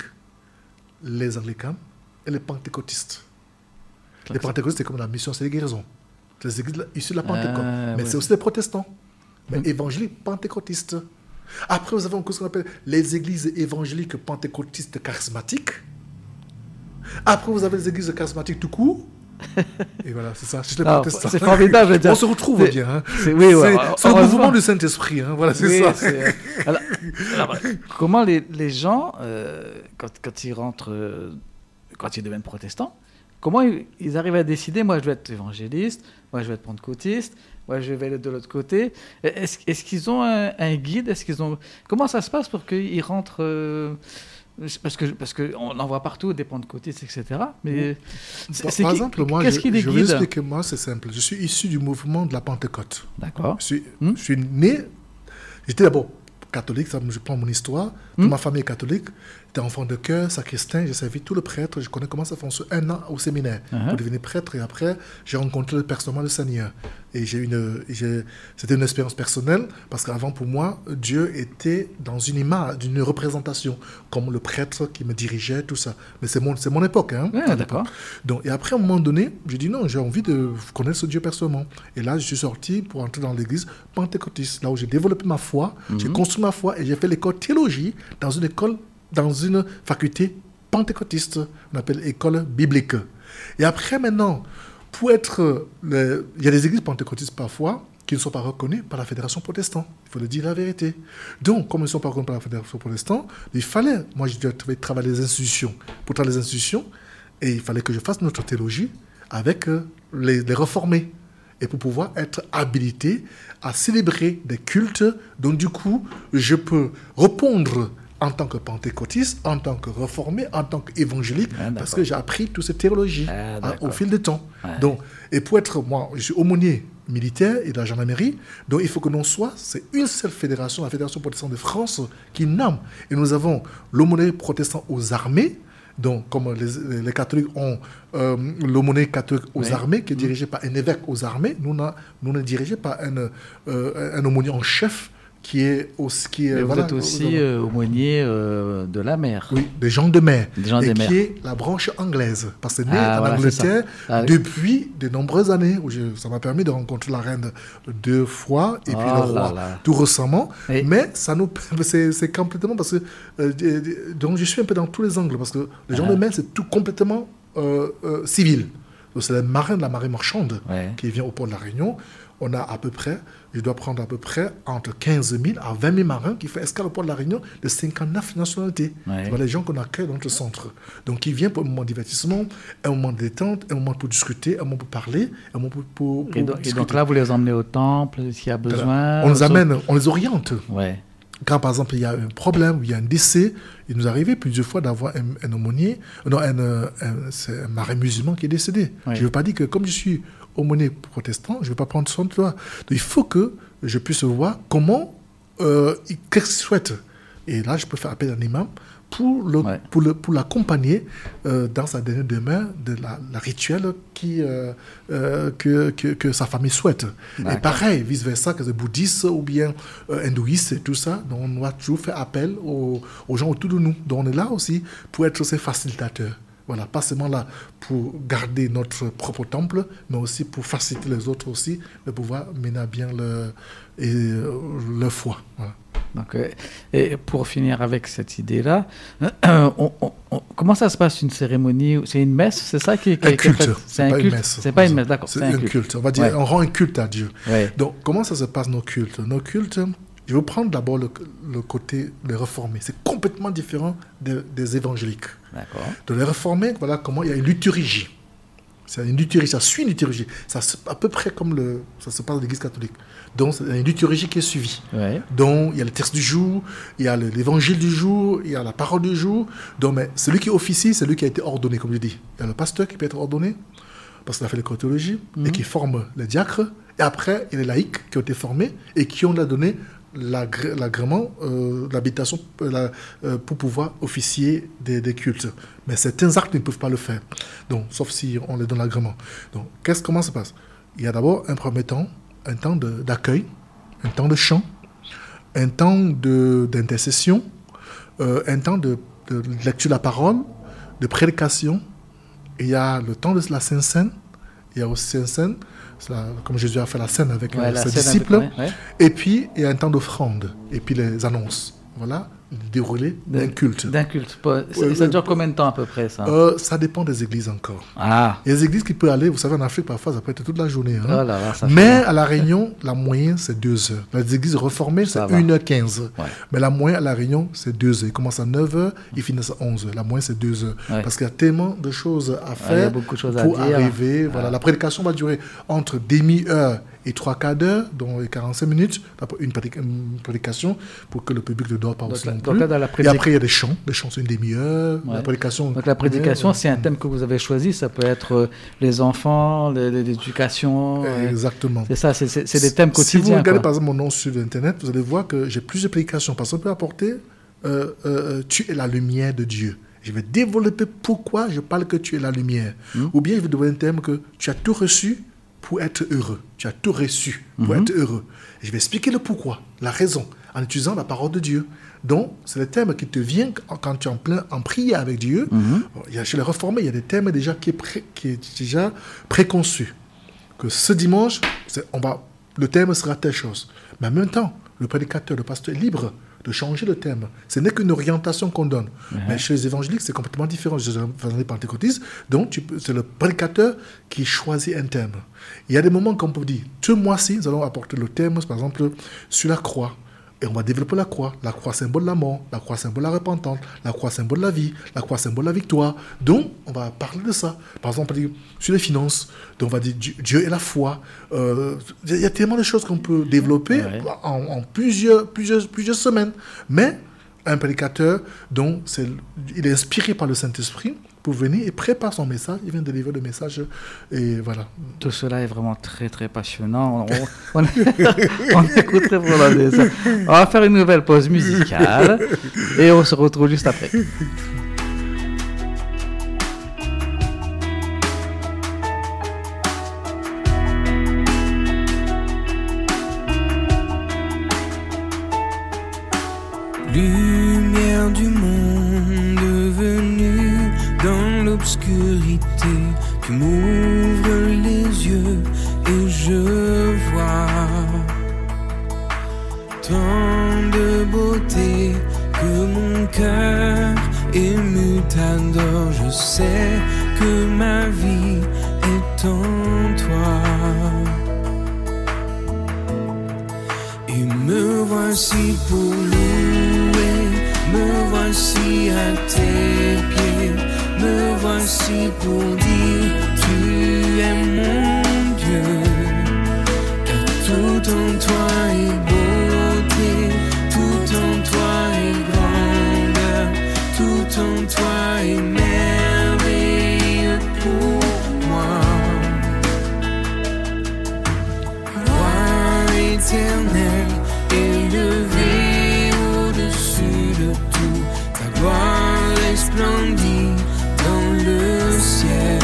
les anglicans et les pentecôtistes. Les pentecôtistes, c'est comme la mission, c'est les guérisons. C'est les églises issues de la Pentecôte. Ah, Mais ouais. c'est aussi les protestants. Mais évangéliques, pentecôtistes. Après, vous avez encore ce qu'on appelle les églises évangéliques pentecôtistes charismatiques. Après, vous avez les églises charismatiques tout court. Et voilà, c'est ça. C'est les Ah, protestants. c'est formidable, je veux dire. On se retrouve C'est- bien. Hein. c'est- oui, ouais, c'est, c'est le heureusement. mouvement du Saint-Esprit. Hein. Voilà, c'est Oui, ça. c'est- alors, alors, comment les, les gens, euh, quand, quand ils rentrent, euh, quand ils deviennent protestants, comment ils, ils arrivent à décider, moi je vais être évangéliste, moi je vais être pentecôtiste, moi je vais aller de l'autre côté. Est-ce, est-ce qu'ils ont un, un guide? Est-ce qu'ils ont... Comment ça se passe pour qu'ils rentrent euh, parce que parce que on en voit partout des pentecôtistes, et cetera. Mais c'est- Par, c'est par qui- exemple, moi, qu'est-ce je, qui les je vais guide? expliquer, moi, c'est simple. Je suis issu du mouvement de la Pentecôte. D'accord. Je suis, Hmm. je suis né, j'étais d'abord catholique, ça, je prends mon histoire. Toute Hmm. ma famille est catholique. J'étais enfant de cœur, sacristain, j'ai servi tout le prêtre. Je connais comment ça fonctionne. Un an au séminaire Uh-huh. pour devenir prêtre. Et après, j'ai rencontré personnellement le Seigneur. Et j'ai une, j'ai, c'était une expérience personnelle, parce qu'avant, pour moi, Dieu était dans une image, une représentation, comme le prêtre qui me dirigeait, tout ça. Mais c'est mon, c'est mon époque. Hein, Ouais, d'accord. Donc, et après, à un moment donné, j'ai dit non, j'ai envie de connaître ce Dieu personnellement. Et là, je suis sorti pour entrer dans l'église pentecôtiste, là où j'ai développé ma foi, mm-hmm. j'ai construit ma foi, et j'ai fait l'école théologie dans une école, dans une faculté pentecôtiste, on appelle école biblique. Et après, maintenant, pour être... Le... Il y a des églises pentecôtistes parfois qui ne sont pas reconnues par la Fédération protestante. Il faut le dire la vérité. Donc, comme ils ne sont pas reconnus par la Fédération protestante, il fallait... Moi, je devais travailler les institutions. Pour travailler les institutions, et il fallait que je fasse notre théologie avec les, les réformés. Et pour pouvoir être habilité à célébrer des cultes. Donc, du coup, je peux répondre en tant que pentecôtiste, en tant que réformé, en tant qu'évangélique, ah, parce que j'ai appris toute cette théologie ah, hein, au fil du temps. Ouais. Donc, et pour être, moi, je suis aumônier militaire et de la gendarmerie, donc il faut que l'on soit, c'est une seule fédération, la Fédération protestante de France, qui nomme. Et nous avons l'aumônier protestant aux armées, donc comme les, les catholiques ont euh, l'aumônier catholique aux oui. armées, qui est dirigé mmh. par un évêque aux armées, nous, on nous on est dirigé par un, euh, un aumônier en chef, qui est aussi... Qui est, vous voilà, êtes aussi euh, aumônier euh, de la mer. Oui, des gens de mer. Des gens et des qui mers. est la branche anglaise. Parce que né ah, en voilà, Angleterre ah, oui. depuis de nombreuses années. Où je, ça m'a permis de rencontrer la reine deux fois et oh puis le roi là. tout récemment. Et... Mais ça nous, c'est, c'est complètement... Parce que, euh, donc je suis un peu dans tous les angles. Parce que les gens ah. de mer, c'est tout complètement euh, euh, civil. Donc c'est les marins de la marée marchande ouais. qui vient au port de la Réunion. On a à peu près, je dois prendre à peu près entre quinze mille à vingt mille marins qui font escale au port de la Réunion de cinquante-neuf nationalités. Ouais. C'est les gens qu'on accueille dans notre centre. Donc, ils viennent pour un moment de divertissement, un moment de détente, un moment pour discuter, un moment pour parler, un moment pour, pour, pour et, donc, et donc là, vous les emmenez au temple s'il y a besoin. On les amène, on les oriente. Ouais. Quand, par exemple, il y a un problème, il y a un décès, il nous est arrivé plusieurs fois d'avoir un, un aumônier, non, un, un, c'est un marin musulman qui est décédé. Ouais. Je ne veux pas dire que comme je suis aumônier protestant, je ne veux pas prendre soin de toi. Donc, il faut que je puisse voir comment, euh, qu'est-ce qu'il souhaite. Et là, je peux faire appel à un imam pour, le, ouais. pour, le, pour l'accompagner euh, dans sa dernière demeure de la, la rituelle qui, euh, euh, que, que, que sa famille souhaite. D'accord. Et pareil, vice-versa, que les bouddhistes ou bien euh, hindouistes et tout ça, donc on doit toujours faire appel aux, aux gens autour de nous. Donc on est là aussi pour être ces facilitateurs. Voilà, pas seulement là pour garder notre propre temple, mais aussi pour faciliter les autres aussi de pouvoir mener à bien le, et, euh, leur foi. Voilà. Donc, euh, et pour finir avec cette idée-là, euh, on, on, on, comment ça se passe une cérémonie? C'est une messe, c'est ça qui, qui un culte. Qui est fait, c'est, c'est un pas culte. Une messe. C'est pas une messe, d'accord. C'est, c'est un, un culte. culte. On va dire, ouais. on rend un culte à Dieu. Ouais. Donc, comment ça se passe nos cultes? Nos cultes, je vais prendre d'abord le, le côté des réformés. C'est complètement différent des, des évangéliques. D'accord. De les réformés, voilà comment il y a une liturgie. C'est une liturgie, ça suit une liturgie. Ça, c'est à peu près comme le, ça se passe dans l'Église catholique. Donc, c'est une liturgie qui est suivie. Ouais. Donc, il y a le texte du jour, il y a l'évangile du jour, il y a la parole du jour. Donc, mais celui qui officie, c'est lui qui a été ordonné, comme je dis. Il y a le pasteur qui peut être ordonné, parce qu'il a fait l'école théologie, mmh. et qui forme les diacres. Et après, il y a les laïcs qui ont été formés et qui ont donné l'agré- l'agrément, euh, l'habilitation euh, euh, pour pouvoir officier des, des cultes. Mais certains actes ne peuvent pas le faire. Donc, sauf si on les donne l'agrément. Donc, qu'est-ce, comment ça se passe? Il y a d'abord un premier temps, un temps de, d'accueil, un temps de chant, un temps de, d'intercession, euh, un temps de, de lecture de la parole, de prédication. Il y a le temps de la Sainte Seine. Il y a aussi Sainte Seine, la, comme Jésus a fait la scène avec ouais, ses disciples. Avec, ouais, ouais. Et puis, il y a un temps d'offrande. Et puis, les annonces. Voilà, le déroulé d'un culte. D'un culte. Ça, euh, ça dure combien de temps à peu près, ça euh, Ça dépend des églises encore. Ah. Il y a des églises qui peuvent aller, vous savez, en Afrique, parfois, ça peut être toute la journée. Hein. Oh là là, ça Mais fait... à La Réunion, la moyenne, c'est deux heures. Les églises réformées, c'est une heure quinze. Ouais. Mais la moyenne à La Réunion, c'est deux heures. Ils commencent à neuf heures, ils finissent à onze heures. La moyenne, c'est deux heures. Ouais. Parce qu'il y a tellement de choses à faire, ouais, il y a beaucoup de choses pour à dire. arriver. Voilà. Ah. La prédication va durer entre demi-heure et trois quarts d'heure, donc quarante-cinq minutes, une prédication pour que le public ne dort pas aussi non plus. Là, prédic... Et après, il y a des chants. Les chants, c'est une demi-heure. Ouais. La prédication... Donc la prédication, c'est un thème que vous avez choisi. Ça peut être euh, les enfants, l'éducation. Exactement. Euh, c'est ça, c'est, c'est, c'est des thèmes quotidiens. Si vous regardez quoi. par exemple mon nom sur Internet, vous allez voir que j'ai plusieurs prédications. Parce qu'on peut apporter euh, euh, « Tu es la lumière de Dieu ». Je vais développer pourquoi je parle que tu es la lumière. Mmh. Ou bien je vais donner un thème que tu as tout reçu pour être heureux. Tu as tout reçu pour Mhm. être heureux. Et je vais expliquer le pourquoi, la raison, en utilisant la parole de Dieu. Donc, c'est le thème qui te vient quand tu es en plein en prière avec Dieu. Mhm. Il y a, chez les réformés, il y a des thèmes déjà qui est, pré, qui est déjà préconçus. Que ce dimanche, c'est, on va, le thème sera telle chose. Mais en même temps, le prédicateur, le pasteur est libre de changer le thème. Ce n'est qu'une orientation qu'on donne. Mhm. Mais chez les évangéliques, c'est complètement différent. Chez les évangéliques pentecôtistes, donc tu peux, c'est le prédicateur qui choisit un thème. Il y a des moments qu'on peut dire, ce mois-ci, nous allons apporter le thème, par exemple, sur la croix. Et on va développer la croix. La croix symbole de la mort, la croix symbole de la repentance, la croix symbole de la vie, la croix symbole de la victoire. Donc, on va parler de ça. Par exemple, on va dire, sur les finances, donc on va dire Dieu, Dieu et la foi. Euh, Il y a tellement de choses qu'on peut développer Ouais. en, en plusieurs, plusieurs, plusieurs semaines. Mais un prédicateur, donc, c'est, il est inspiré par le Saint-Esprit pour venir et prépare son message. Il vient délivrer le message. Et voilà. Tout cela est vraiment très très passionnant. On, on, on écouterait pendant des heures. On va faire une nouvelle pause musicale et on se retrouve juste après. Lumière du monde venue dans l'obscurité, tu m'ouvres les yeux et je vois tant de beauté que mon cœur ému t'adore. Je sais que ma vie est en toi. Et me voici pour louer, me voici à tes pieds, me voici pour dire tu es mon Dieu. Car tout en toi est beauté, tout en toi est grandeur, tout en toi est merveilleux pour moi. Roi éternel, élevé au-dessus de tout, ta gloire resplendit dans le ciel.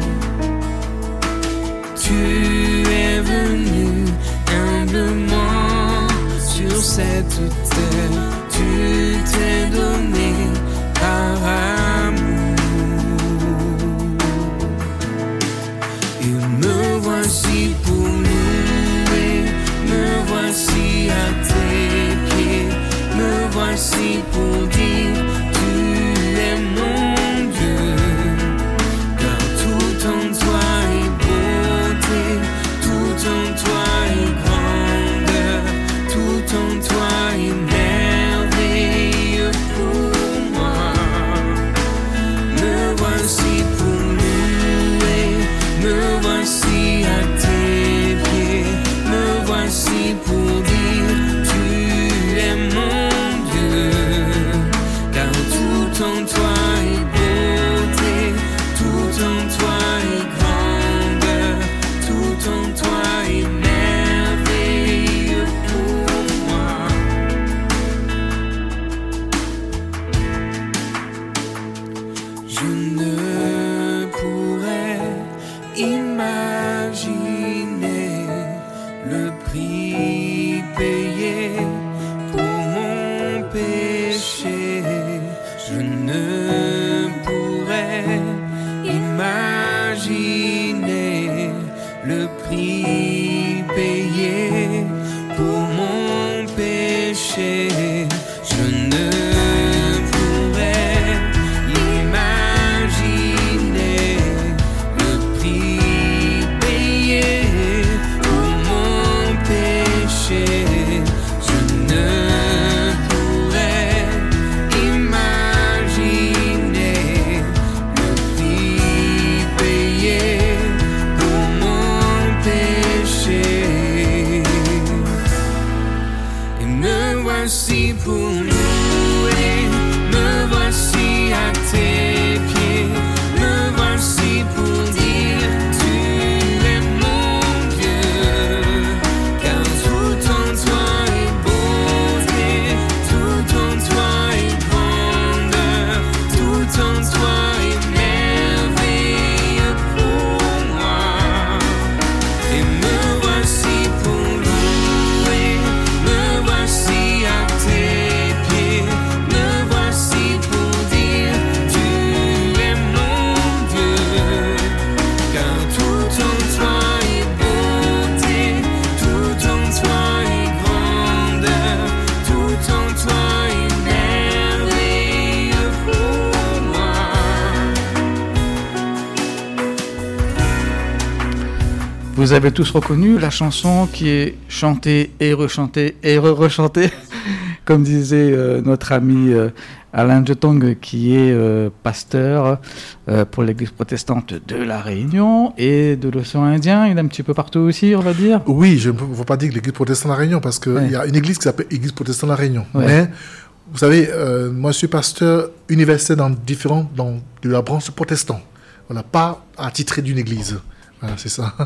Tu es venu humblement sur cette terre, tu t'es donné par amour. Et me voici pour louer, me voici à tes pieds, me voici pour dire tu es mon Dieu. Car tout en toi est beauté, tout en toi est grandeur, tout en toi est merveilleux pour moi. Me voici pour louer, me voici à tes pieds, me voici pour dire tu es mon Dieu. Car tout en toi est beauté, tout en toi est grandeur, tout en toi est merveilleux pour moi. Je ne pourrais imaginer le prix payé pour mon péché. Je ne pourrais imaginer le prix payé pour mon péché. Je ne pourrais imaginer Vous avez tous reconnu la chanson qui est chantée et rechantée et re-rechantée, comme disait euh, notre ami euh, Alain Jetong, qui est euh, pasteur euh, pour l'église protestante de La Réunion et de l'océan Indien. Il est un petit peu partout aussi, on va dire. Oui, je ne veux pas dire que l'église protestante de La Réunion, parce qu'il ouais. y a une église qui s'appelle Église protestante de La Réunion. Ouais. Mais, vous savez, euh, moi je suis pasteur universitaire dans différents, dans de la branche protestante. On n'a pas attitré d'une église. Voilà, c'est ça.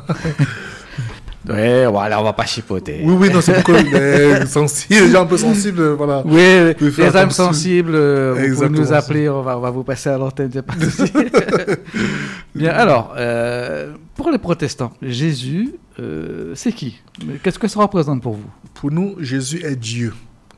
Ouais, voilà, on va pas chipoter. Oui, oui, non, c'est pourquoi les, sensibles, les gens un peu sensibles, voilà. Oui, les âmes sensibles, euh, vous pouvez nous appeler, on va, on va vous passer à l'antenne, c'est pas de souci. Bien, alors, euh, pour les protestants, Jésus, euh, c'est qui? Qu'est-ce que ça représente pour vous? Pour nous, Jésus est Dieu.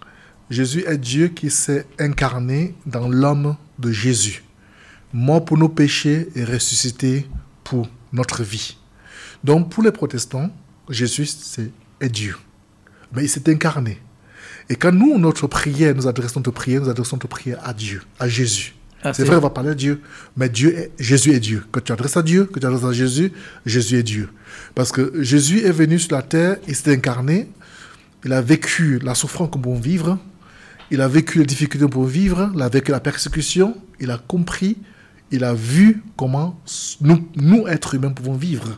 Jésus est Dieu qui s'est incarné dans l'homme de Jésus, mort pour nos péchés et ressuscité pour notre vie. Donc, pour les protestants, Jésus c'est, est Dieu. Mais il s'est incarné. Et quand nous, notre prière, nous adressons notre prière, nous adressons notre prière à Dieu, à Jésus. Ah, c'est, c'est vrai, on va parler à Dieu, mais Dieu est, Jésus est Dieu. Quand tu adresses à Dieu, quand tu adresses à Jésus, Jésus est Dieu. Parce que Jésus est venu sur la terre, il s'est incarné, il a vécu la souffrance que nous pouvons vivre, il a vécu les difficultés que nous pouvons vivre, il a vécu la persécution, il a compris, il a vu comment nous, nous êtres humains, pouvons vivre.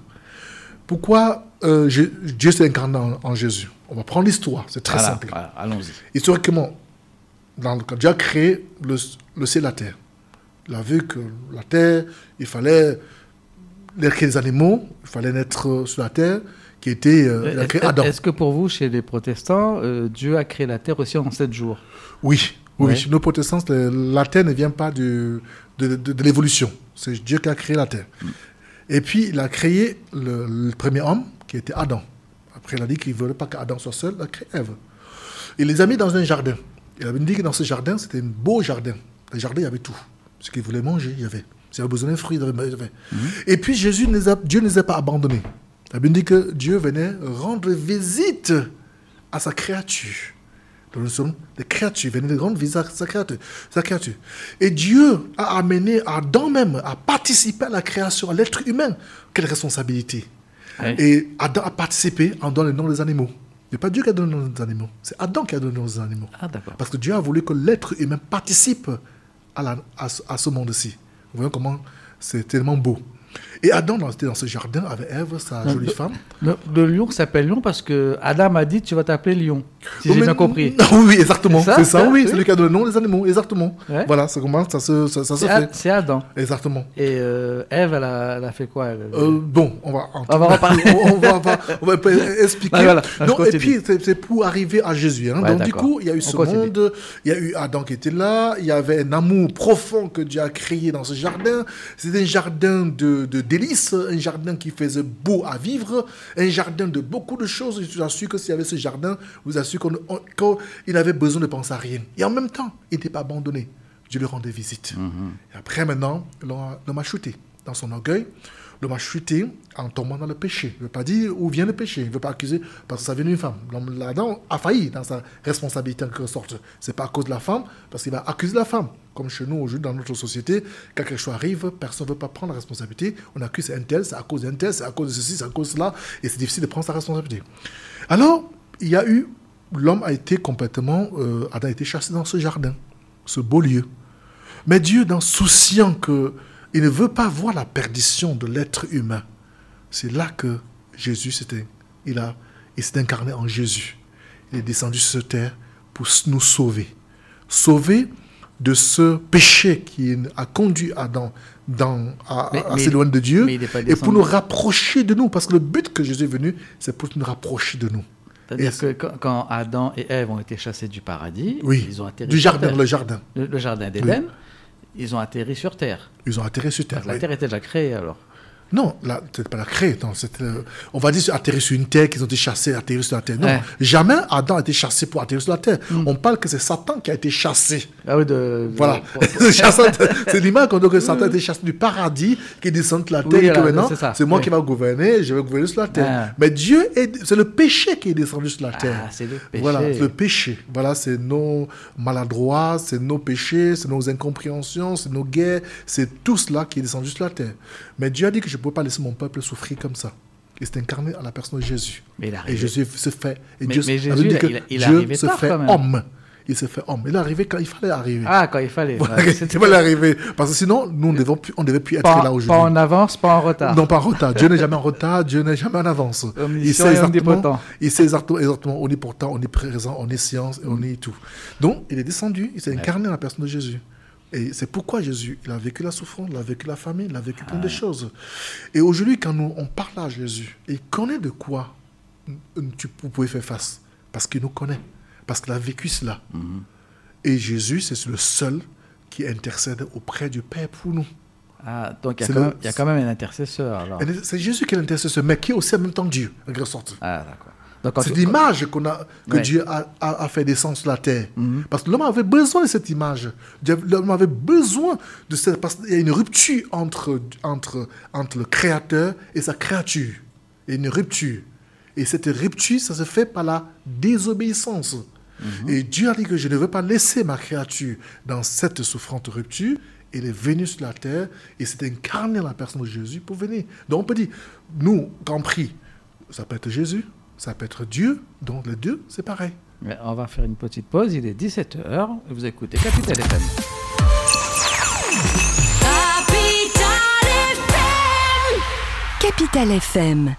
Pourquoi euh, je, Dieu s'est incarné en, en Jésus? On va prendre l'histoire, c'est très voilà, simple. Voilà, allons-y. Historiquement, dans, quand Dieu a créé le, le ciel et la terre, il a vu que la terre, il fallait créer des animaux, il fallait naître sur la terre, qui était euh, il a créé Adam. Est-ce que pour vous, chez les protestants, euh, Dieu a créé la terre aussi en sept jours? Oui, oui, ouais. Chez nos protestants, la terre ne vient pas du, de, de, de l'évolution. C'est Dieu qui a créé la terre. Mm. Et puis, il a créé le, le premier homme, qui était Adam. Après, il a dit qu'il ne voulait pas qu'Adam soit seul, il a créé Ève. Il les a mis dans un jardin. Il avait dit que dans ce jardin, c'était un beau jardin. Le jardin, il y avait tout. Ce qu'il voulait manger, il y avait. S'il avait besoin d'un fruit, il y avait. Mm-hmm. Et puis, Jésus, ne les a, Dieu ne les a pas abandonnés. Il a bien dit que Dieu venait rendre visite à sa créature. Donc, nous sommes des créatures, il venait rendre visite à sa créature, sa créature. Et Dieu a amené Adam même à participer à la création, à l'être humain. Quelle responsabilité! Oui. Et Adam a participé en donnant le nom des animaux. Ce n'est pas Dieu qui a donné le nom des animaux, c'est Adam qui a donné le nom des animaux. Ah, d'accord. Parce que Dieu a voulu que l'être humain participe à, la, à, à ce monde-ci. Vous voyez comment c'est tellement beau. Et Adam était dans ce jardin avec Ève, sa jolie le, femme. Le, le lion s'appelle Lion parce que Adam a dit tu vas t'appeler Lion, si oh, j'ai mais, bien compris. Oui, exactement. C'est ça, c'est ça oui, oui. C'est lui qui a donné le nom des animaux, exactement. Ouais. Voilà, c'est comment ça se, ça, ça se c'est fait. A, c'est Adam. Exactement. Et euh, Ève, elle a, elle a fait quoi elle... euh, Bon, on va, en, on va en parler. on, va, on, va, on va expliquer. Ah, voilà. Donc, et puis, c'est, c'est pour arriver à Jésus. Hein. Ouais, Donc, du coup, il y a eu ce monde, il y a eu Adam qui était là, il y avait un amour profond que Dieu a créé dans ce jardin. C'était un jardin de, de délices, un jardin qui faisait beau à vivre, un jardin de beaucoup de choses. Je vous assure que s'il y avait ce jardin, je vous assure qu'il avait besoin de penser à rien. Et en même temps, il n'était pas abandonné. Dieu lui rendait visite. Mm-hmm. Et après, maintenant, l'homme a chuté dans son orgueil. L'homme a chuté en tombant dans le péché. Il ne veut pas dire où vient le péché. Il ne veut pas accuser parce que ça vient d'une femme. L'homme là-dedans a failli dans sa responsabilité en quelque sorte. Ce n'est pas à cause de la femme, parce qu'il va accuser la femme. Comme chez nous, aujourd'hui, dans notre société, quand quelque chose arrive, personne ne veut pas prendre la responsabilité. On accuse un tel, c'est à cause d'un tel, c'est à cause de ceci, c'est à cause de cela. Et c'est difficile de prendre sa responsabilité. Alors, il y a eu... L'homme a été complètement... Euh, Adam a été chassé dans ce jardin, ce beau lieu. Mais Dieu, dans souciant que... Il ne veut pas voir la perdition de l'être humain. C'est là que Jésus s'était, il a, il s'est incarné en Jésus. Il est descendu sur cette terre pour nous sauver. Sauver de ce péché qui a conduit Adam dans, à, mais, à mais, s'éloigner de Dieu et pour nous rapprocher de nous. Parce que le but que Jésus est venu, c'est pour nous rapprocher de nous. C'est-à-dire que quand, quand Adam et Ève ont été chassés du paradis, oui, ils ont atterri du jardin, le jardin. Le, le jardin d'Éden. Oui. Ils ont atterri sur Terre. Ils ont atterri sur Terre. Donc, la oui. Terre était déjà créée alors. Non, là, c'est pas la créer. Non, euh, on va dire atterrir sur une terre, qu'ils ont été chassés, atterrir sur la terre. Non, ouais. Jamais Adam a été chassé pour atterrir sur la terre. Mm. On parle que c'est Satan qui a été chassé. Ah oui, de... Voilà. De... c'est l'image qu'on dit que Satan a été chassé du paradis, qui descend de la terre, oui, et que maintenant, c'est, c'est moi oui. qui va gouverner, je vais gouverner sur la terre. Ah. Mais Dieu, est... c'est le péché qui est descendu sur la terre. Ah, c'est le péché. Voilà, c'est le péché. Voilà, c'est nos maladroits, c'est nos péchés, c'est nos incompréhensions, c'est nos guerres, c'est tout cela qui est descendu sur la terre. Mais Dieu a dit que je ne peux pas laisser mon peuple souffrir comme ça. il s'est incarné à la personne de Jésus. Mais il est Et arrivé. Jésus se fait... Et Mais- Dieu, mais ça veut Jésus, dire que il- il est Dieu arrivé se tard, fait quand même. homme. Il se fait homme. Il est arrivé quand il fallait arriver. Ah, quand il fallait. Voilà, Ouais, il c'était fallait arriver. Parce que sinon, nous, on ne devait plus être pas, là pas aujourd'hui. en avance, pas en retard. Non, pas en retard. Dieu n'est jamais en retard, Dieu n'est jamais en avance. Omniscient et omnipotent. il sait exactement, exactement, on est pourtant, on est présent, on est science et on est tout. Donc, il est descendu, il s'est incarné dans la personne de Jésus. Et c'est pourquoi Jésus, il a vécu la souffrance, il a vécu la famine, il a vécu plein de choses. Et aujourd'hui, quand nous, on parle à Jésus, il connaît de quoi tu, vous pouvez faire face. Parce qu'il nous connaît. Parce qu'il a vécu cela. Et Jésus, c'est le seul qui intercède auprès du Père pour nous. Ah, donc il y, a C'est quand le- même- il y a quand même un intercesseur. Alors. Et c'est Jésus qui est l'intercesseur, mais qui est aussi en même temps Dieu, en quelque sorte. Ah, d'accord. Donc, quand C'est tu- l'image qu'on a, que Ouais. Dieu a, a, a fait descendre sur la terre. Parce que l'homme avait besoin de cette image. Dieu- L'homme avait besoin de cette... Parce qu'il y a une rupture entre, entre, entre le Créateur et sa créature. Il y a une rupture. Et cette rupture, ça se fait par la désobéissance. Et Dieu a dit que je ne veux pas laisser ma créature dans cette souffrante rupture. Il est venu sur la terre et s'est incarné dans la personne de Jésus pour venir. Donc on peut dire, nous, quand on prie, ça peut être Jésus, ça peut être Dieu, donc les deux, c'est pareil. Mais on va faire une petite pause, il est dix-sept heures, et vous écoutez Capital F M. Capital F M.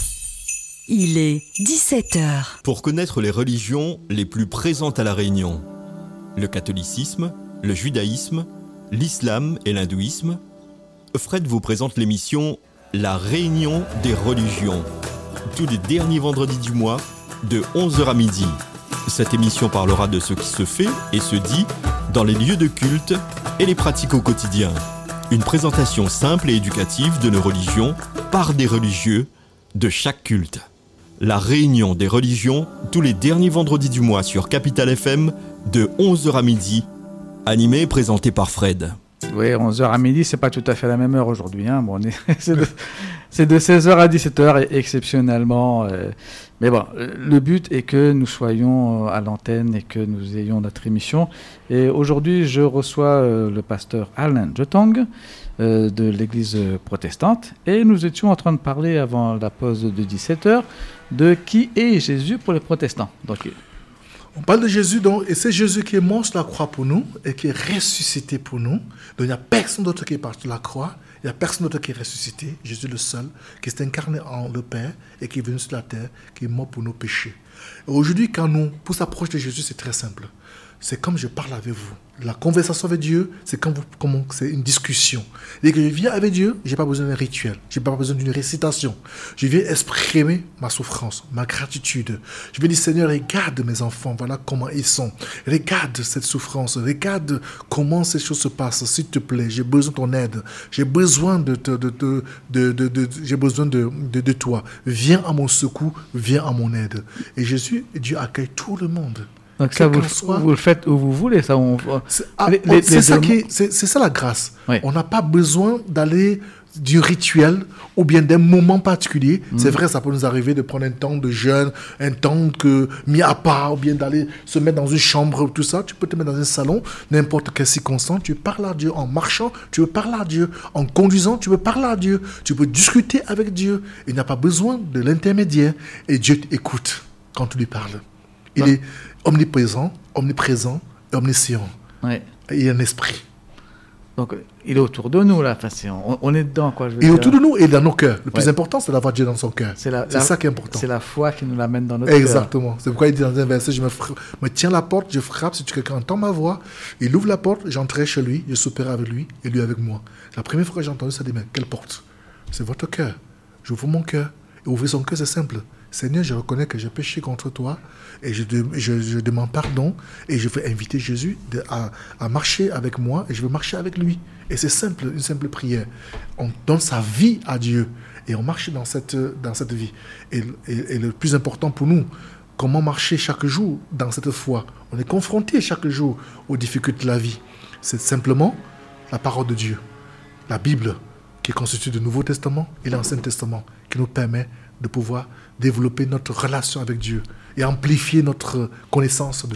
Il est dix-sept heures. Pour connaître les religions les plus présentes à La Réunion, le catholicisme, le judaïsme, l'islam et l'hindouisme, Fred vous présente l'émission La Réunion des religions, tous les derniers vendredis du mois, de onze heures à midi. Cette émission parlera de ce qui se fait et se dit dans les lieux de culte et les pratiques au quotidien. Une présentation simple et éducative de nos religions par des religieux de chaque culte. La Réunion des religions, tous les derniers vendredis du mois sur Capital F M, de onze heures à midi, animé et présenté par Fred. Oui, onze heures à midi, c'est pas tout à fait la même heure aujourd'hui. Hein. Bon, on est, c'est, de, c'est de seize heures à dix-sept heures, et exceptionnellement. Euh, mais bon, le but est que nous soyons à l'antenne et que nous ayons notre émission. Et aujourd'hui, je reçois euh, le pasteur Alain Jetong euh, de l'église protestante. Et nous étions en train de parler avant la pause de dix-sept heures de qui est Jésus pour les protestants. Donc, On parle de Jésus, donc, et c'est Jésus qui est mort sur la croix pour nous et qui est ressuscité pour nous. Donc il n'y a personne d'autre qui est parti de la croix, il n'y a personne d'autre qui est ressuscité. Jésus le seul, qui s'est incarné en le Père et qui est venu sur la terre, qui est mort pour nos péchés. Et aujourd'hui, quand nous, pour s'approcher de Jésus, c'est très simple. C'est comme je parle avec vous. La conversation avec Dieu, c'est comme, vous, comme c'est une discussion. Dès que je viens avec Dieu, je n'ai pas besoin d'un rituel, je n'ai pas besoin d'une récitation. Je viens exprimer ma souffrance, ma gratitude. Je viens dire, Seigneur, regarde mes enfants, voilà comment ils sont. Regarde cette souffrance, regarde comment ces choses se passent. S'il te plaît, j'ai besoin de ton aide. J'ai besoin de, de, de, de, de, de, de, j'ai besoin de, de, de toi. Viens à mon secours, viens à mon aide. Et Jésus, Dieu accueille tout le monde. donc ça, vous, soit... vous le faites où vous voulez. Ça, on, C'est, ah, les- on- les- c'est les ça, deux- qui est- c'est, c'est ça la grâce. Oui. On n'a pas besoin d'aller du rituel ou bien d'un moment particulier. C'est vrai, ça peut nous arriver de prendre un temps de jeûne, un temps que, mis à part, ou bien d'aller se mettre dans une chambre, tout ça. Tu peux te mettre dans un salon, n'importe quelle circonstance. Tu parles à Dieu en marchant, tu peux parler à Dieu. En conduisant, tu peux parler à Dieu. Tu peux discuter avec Dieu. Il n'y a pas besoin de l'intermédiaire. Et Dieu t'écoute quand tu lui parles. Il Ouais. est omniprésent, omniprésent et omniscient. ouais. Et il y a un esprit. Donc, il est autour de nous, là. Enfin, c'est- on, on est dedans, quoi. Je veux Il est dire. autour de nous et dans nos cœurs. Le plus Ouais. important, c'est d'avoir Dieu dans son cœur. C'est, la- C'est la- ça qui est important. C'est la foi qui nous l'amène dans notre cœur. Exactement. C'est pourquoi il dit dans un verset, je me, fra- me tiens la porte, je frappe, si quelqu'un entend ma voix, il ouvre la porte, j'entrerai chez lui, je souperai avec lui et lui avec moi. La première fois que j'ai entendu ça, je dis, mais quelle porte? C'est votre cœur. J'ouvre mon cœur. Et ouvrir son cœur, c'est simple. Seigneur, je reconnais que j'ai péché contre toi et je, de- je, je demande pardon et je veux inviter Jésus de- à, à marcher avec moi et je veux marcher avec lui. Et c'est simple, une simple prière. On donne sa vie à Dieu et on marche dans cette, dans cette vie. Et, et- et le plus important pour nous, comment marcher chaque jour dans cette foi. On est confronté chaque jour aux difficultés de la vie. C'est simplement la parole de Dieu, la Bible, qui est constituée du Nouveau Testament et l'Ancien Testament, qui nous permet de pouvoir développer notre relation avec Dieu et amplifier notre connaissance de Dieu.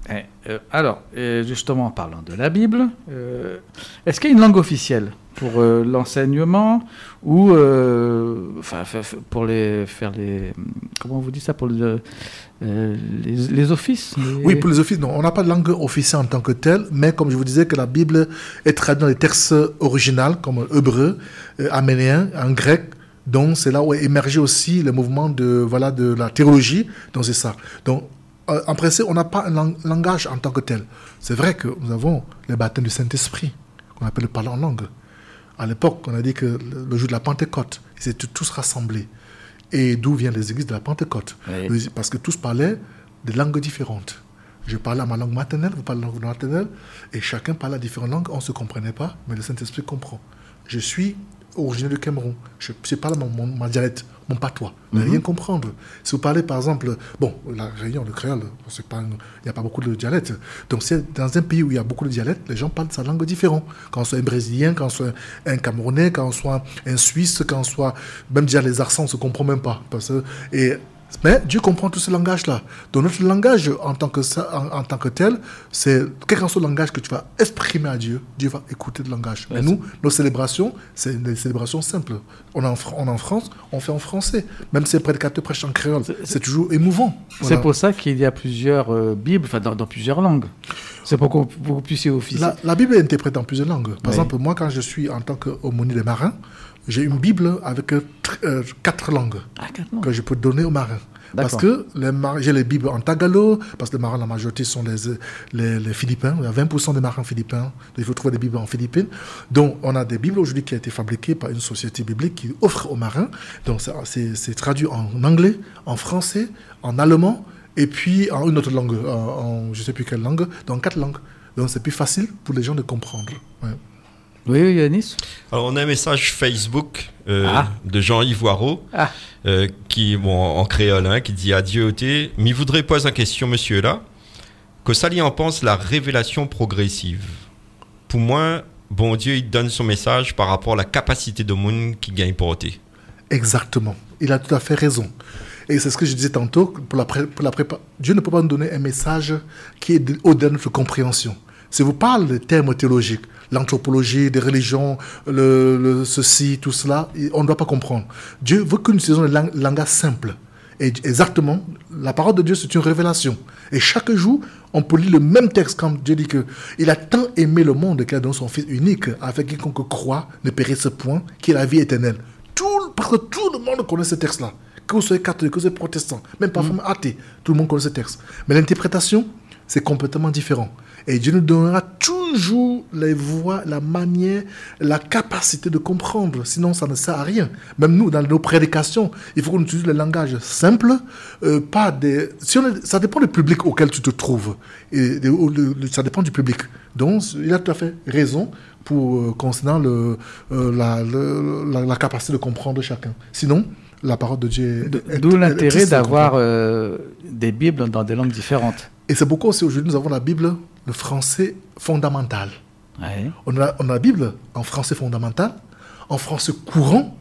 Eh, euh, alors, euh, justement, en parlant de la Bible, euh, est-ce qu'il y a une langue officielle pour euh, l'enseignement ou euh, enfin, pour les faire les comment on vous dit ça pour le, euh, les, les offices les... Oui, pour les offices, non, on n'a pas de langue officielle en tant que telle, mais comme je vous disais que la Bible est traduite dans les textes originaux comme hébreu, euh, arménien, en grec. Donc c'est là où est émergé aussi le mouvement de voilà de la théologie. Donc c'est ça. Donc euh, en principe, on n'a pas un lang- langage en tant que tel. C'est vrai que nous avons le baptême du Saint-Esprit qu'on appelle le parler en langue. À l'époque, on a dit que le, le jour de la Pentecôte, ils étaient tous rassemblés. Et d'où viennent les églises de la Pentecôte? Oui. Parce que tous parlaient des langues différentes. Je parlais à ma langue maternelle, vous parlez à la langue maternelle, et chacun parlait à différentes langues. On ne se comprenait pas, mais le Saint-Esprit comprend. Je suis originaire du Cameroun. Je, je parle mon, mon, ma dialecte, mon patois. Vous n'allez mm-hmm. rien comprendre. Si vous parlez, par exemple, bon, la Réunion, le créole, c'est pas, il n'y a pas beaucoup de dialectes. Donc, c'est dans un pays où il y a beaucoup de dialectes, les gens parlent sa langue différente. Quand on soit un Brésilien, quand on soit un Camerounais, quand on soit un Suisse, quand on soit... Même déjà, les accents, on ne se comprend même pas. Parce que, et... Mais Dieu comprend tout ce langage-là. Donc notre langage en tant que, ça, en, en tant que tel, c'est quel que soit le langage que tu vas exprimer à Dieu, Dieu va écouter le langage. Mais nous, nos célébrations, c'est des célébrations simples. On est en, on est en France, on fait en français. Même si les prédicateurs prêchent en créole, c'est, c'est toujours émouvant. Voilà. C'est pour ça qu'il y a plusieurs euh, Bibles, enfin dans, dans plusieurs langues. C'est pour que vous puissiez officier. La, la Bible est interprétée en plusieurs langues. Par oui. exemple, moi, quand je suis en tant qu'aumônier des marins, j'ai une Bible avec euh, quatre langues ah, quatre langues que je peux donner aux marins. D'accord. Parce que les mar- j'ai les Bibles en tagalog, parce que les marins, la majorité sont les, les, les Philippins. Il y a vingt pour cent des marins philippins. Donc il faut trouver des Bibles en Philippines. Donc on a des Bibles aujourd'hui qui ont été fabriquées par une société biblique qui offre aux marins. Donc c'est, c'est, c'est traduit en anglais, en français, en allemand, et puis en une autre langue, en, en je ne sais plus quelle langue, dans quatre langues. Donc c'est plus facile pour les gens de comprendre. Ouais. Oui, oui, Yanis. Alors, on a un message Facebook euh, ah. de Jean-Yves Waro, ah. euh, qui, bon, en créole, hein, qui dit adieu au thé. Mais il voudrait poser une question, monsieur là. Que ça lui en pense la révélation progressive? Pour moi, bon Dieu, il donne son message par rapport à la capacité de monde qui gagne portée. Exactement. Il a tout à fait raison. Et c'est ce que je disais tantôt. Pour la pré- pour la prépa- Dieu ne peut pas nous donner un message qui est au-delà de notre compréhension. Si vous parlez des termes théologiques, l'anthropologie, des religions, le, le, ceci, tout cela, on ne doit pas comprendre. Dieu veut que nous utilisions le lang- langage simple. Et exactement, la parole de Dieu, c'est une révélation. Et chaque jour, on peut lire le même texte quand Dieu dit qu'il a tant aimé le monde qu'il a donné son Fils unique, avec quiconque croit ne périsse point, qui est la vie éternelle. Tout, parce que tout le monde connaît ce texte-là. Que vous soyez catholique, que vous soyez protestant, même parfois mmh. athée, tout le monde connaît ce texte. Mais l'interprétation, c'est complètement différent. Et Dieu nous donnera toujours les voies, la manière, la capacité de comprendre. Sinon, ça ne sert à rien. Même nous, dans nos prédications, il faut qu'on utilise le langage simple. Euh, pas des... si on est... Ça dépend du public auquel tu te trouves. Et, et, le, le, ça dépend du public. Donc, il a tout à fait raison pour euh, concernant le, euh, la, le, la, la capacité de comprendre chacun. Sinon, la parole de Dieu est... D'où l'intérêt d'avoir euh, des Bibles dans des langues différentes. Et c'est pourquoi aussi aujourd'hui nous avons la Bible, le français fondamental. Ouais. On, a, on a la Bible en français fondamental, en français courant.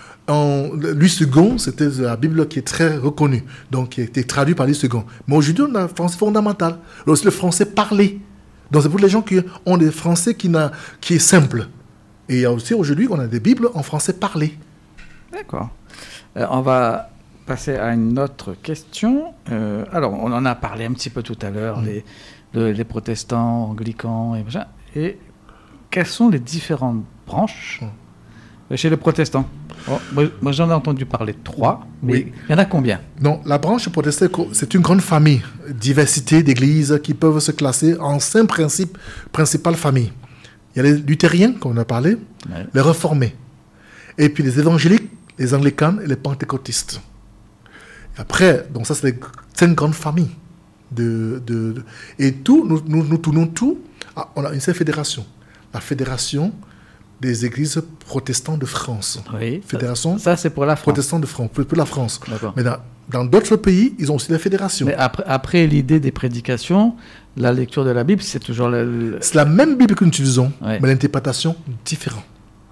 En, Louis second, c'était la Bible qui est très reconnue, donc qui a été traduite par Louis second. Mais aujourd'hui, on a le français fondamental, aussi le français parlé. Donc c'est pour les gens qui ont des français qui, n'a, qui est simple. Et il y a aussi aujourd'hui, on a des Bibles en français parlé. D'accord. Euh, on va passer à une autre question. Euh, alors, on en a parlé un petit peu tout à l'heure, mmh. les, le, les protestants, anglicans et machin. Et quelles sont les différentes branches mmh. chez les protestants? Bon, moi, moi, j'en ai entendu parler de trois, mais oui. il y en a combien? Non, la branche protestante, c'est une grande famille, diversité d'églises qui peuvent se classer en cinq principes, principales familles. Il y a les luthériens, comme on a parlé, ouais. les réformés, et puis les évangéliques, les anglicanes et les pentecôtistes. Après, donc ça, c'est les cinq grandes familles. De, de, de, et tout, nous, nous, nous tournons tout. À, on a une seule fédération. La Fédération des Églises protestantes de France. Oui, Fédération ça, ça c'est pour la France. Protestante de France, pour, pour la France. D'accord. Mais dans, dans d'autres pays, ils ont aussi la fédération. Mais après, après l'idée des prédications, la lecture de la Bible, c'est toujours... La, le... C'est la même Bible que nous utilisons, ouais. mais l'interprétation différente.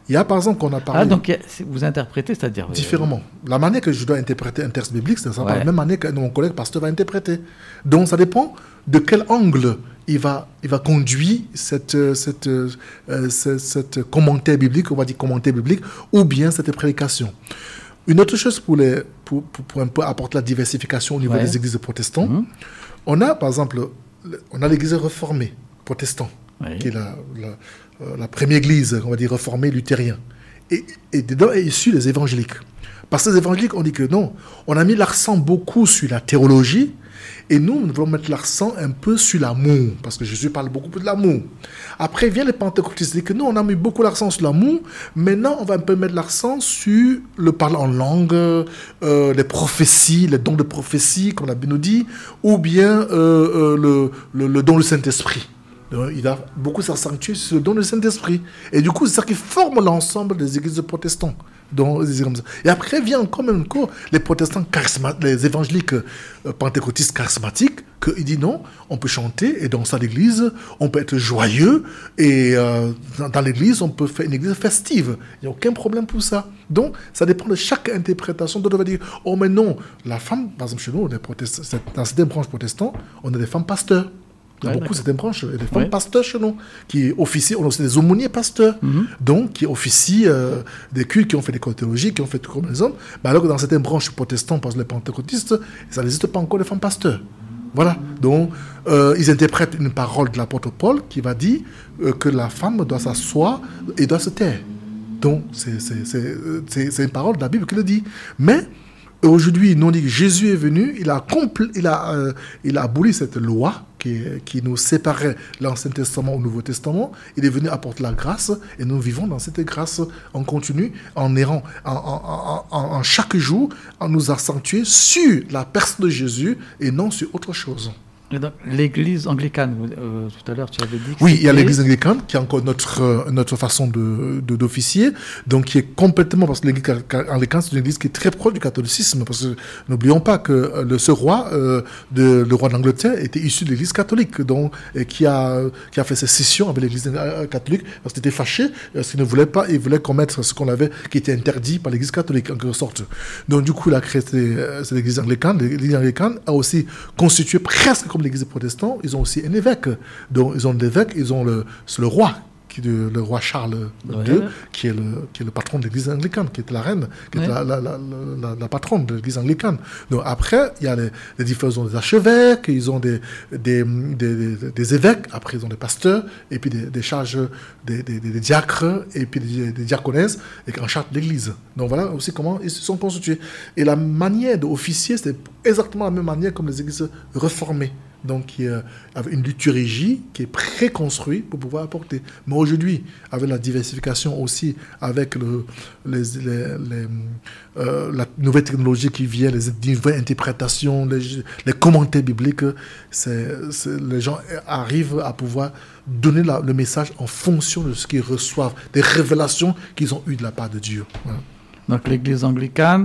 Il y a par exemple qu'on a parlé... Ah, donc vous interprétez, c'est-à-dire... Différemment. La manière que je dois interpréter un texte biblique, c'est ça, Ouais. la même manière que mon collègue pasteur va interpréter. Donc ça dépend de quel angle il va, il va conduire cette, cette, euh, cette, cette commentaire biblique, on va dire commentaire biblique, ou bien cette prédication. Une autre chose pour, les, pour, pour, pour un peu apporter la diversification au niveau Ouais. des églises protestants, Mhm. on a par exemple, on a l'église réformée protestante, Ouais. qui est la, la, euh, la première église, on va dire réformée luthérienne. Et, et dedans est issu les évangéliques. Parce que les évangéliques, on dit que non, on a mis l'accent beaucoup sur la théologie, et nous, nous voulons mettre l'accent un peu sur l'amour, parce que Jésus parle beaucoup de l'amour. Après, vient les pentecôtistes, disent que non, on a mis beaucoup l'accent sur l'amour, maintenant on va un peu mettre l'accent sur le parler en langue, euh, les prophéties, les dons de prophétie, comme la Bible nous dit, ou bien euh, euh, le, le, le don du Saint-Esprit. Donc, il a beaucoup s'accentuer sur le don du Saint-Esprit. Et du coup, c'est ça qui forme l'ensemble des églises protestants. Donc, et après vient encore même encore les protestants charismatiques, les évangéliques euh, pentecôtistes charismatiques, qu'ils disent non, on peut chanter et danser à l'église, on peut être joyeux, et euh, dans, dans l'église, on peut faire une église festive. Il n'y a aucun problème pour ça. Donc, ça dépend de chaque interprétation. D'autres vont dire, oh mais non, la femme, par exemple chez nous, les protestants, dans certaines branches protestantes, on a des femmes pasteurs. Il y a Ouais, beaucoup d'accord. certaines branches, il y a des femmes Ouais. pasteurs chez nous, qui officient, on a aussi des aumôniers pasteurs, Mhm. donc qui officient euh, des cultes, qui ont fait des écoles théologiques, qui ont fait tout comme les hommes, mais alors que dans certaines branches protestantes, par exemple les pentecôtistes, ça n'existe pas encore les femmes pasteurs. Voilà, donc euh, ils interprètent une parole de l'apôtre Paul qui va dire euh, que la femme doit s'asseoir et doit se taire. Donc c'est, c'est, c'est, c'est, c'est une parole de la Bible qui le dit. Mais aujourd'hui, nous on dit que Jésus est venu, il a, compl- il a, euh, il a aboli cette loi qui, qui nous séparait l'Ancien Testament au Nouveau Testament. Il est venu apporter la grâce et nous vivons dans cette grâce en continu, en errant, en, en, en, en, en chaque jour, en nous accentuer sur la personne de Jésus et non sur autre chose. Et donc, l'église anglicane, euh, tout à l'heure tu avais dit que Oui, il y a c'était- l'église anglicane qui est encore notre, euh, notre façon de, de, d'officier, donc qui est complètement, parce que l'église anglicane c'est une église qui est très proche du catholicisme, parce que n'oublions pas que euh, le, ce roi, euh, de, le roi d'Angleterre, était issu de l'église catholique, donc, et qui, a, qui a fait ses scissions avec l'église euh, catholique, parce qu'il était fâché, parce qu'il ne voulait pas, il voulait commettre ce qu'on avait, qui était interdit par l'église catholique, en quelque sorte. Donc du coup, il a créé cette, euh, cette église anglicane. L'église anglicane a aussi constitué presque comme l'église protestante, ils ont aussi un évêque. Donc, ils ont l'évêque, ils ont le, c'est le roi, qui de, le roi Charles Ouais. deux, qui est, le, qui est le patron de l'église anglicane, qui est la reine, qui Ouais. est la, la, la, la, la patronne de l'église anglicane. Donc, après, il y a les, les différents, ils ont des archevêques, ils ont des, des, des, des, des évêques, après, ils ont des pasteurs, et puis des, des charges, des, des, des diacres, et puis des, des diaconesses, et en charge de l'église. Donc, voilà aussi comment ils se sont constitués. Et la manière d'officier, c'est exactement la même manière comme les églises réformées. Donc, qui euh, avec une liturgie qui est préconstruite pour pouvoir apporter. Mais aujourd'hui, avec la diversification aussi, avec le, les, les, les, euh, la nouvelle technologie qui vient, les nouvelles interprétations, les, les commentaires bibliques, c'est, c'est, les gens arrivent à pouvoir donner la, le message en fonction de ce qu'ils reçoivent, des révélations qu'ils ont eues de la part de Dieu. Voilà. Donc l'église anglicane,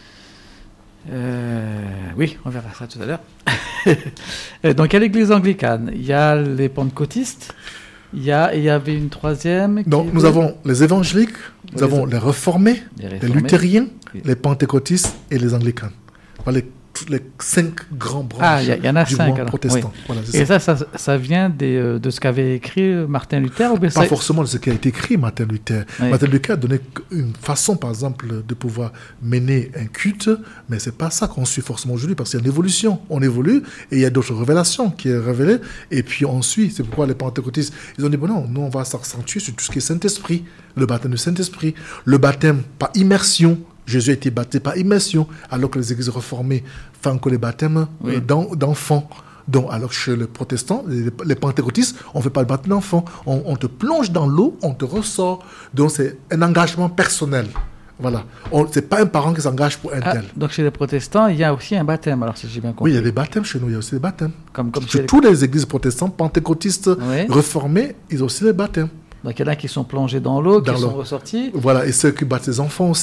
euh, oui, on verra ça tout à l'heure. Et donc il y a l'église anglicane, il y a les pentecôtistes, il y, a, il y avait une troisième. Qui Donc nous était- avons les évangéliques, nous Oui, avons les- les réformés, les les réformés. luthériens, Oui. les pentecôtistes et les anglicans. Voilà les, toutes les cinq grands branches Ah, il y a- il y en a du cinq, mouvement alors. protestant. Oui. Voilà, c'est Et ça. ça, ça, ça vient des, euh, de ce qu'avait écrit Martin Luther ou bien Pas ça- forcément de ce qui a été écrit, Martin Luther. Oui. Martin Luther a donné une façon, par exemple, de pouvoir mener un culte, mais c'est pas ça qu'on suit forcément aujourd'hui, parce qu'il y a une évolution. On évolue, et il y a d'autres révélations qui est révélées, et puis on suit. C'est pourquoi les pentecôtistes, ils ont dit, bon non, nous on va s'accentuer sur tout ce qui est Saint-Esprit, le baptême du Saint-Esprit, le baptême par immersion. Jésus a été baptisé par immersion, alors que les églises réformées font encore les baptêmes Oui. euh, d'en- d'enfants. Donc, alors que chez les protestants, les, les pentecôtistes, on ne fait pas le baptême d'enfant. On, on te plonge dans l'eau, on te ressort. Donc, c'est un engagement personnel. Voilà. Ce n'est pas un parent qui s'engage pour un Ah, tel. donc chez les protestants, il y a aussi un baptême, alors si j'ai bien Oui, compris. il y a des baptêmes chez nous, il y a aussi des baptêmes. Comme, comme chez Chez les- toutes les églises protestantes, pentecôtistes, Oui. réformées, ils ont aussi les baptêmes. Donc il y en a qui sont plongés dans l'eau, qui Dans sont l'eau. ressortis. Voilà, et ceux qui baptisent les enfants aussi.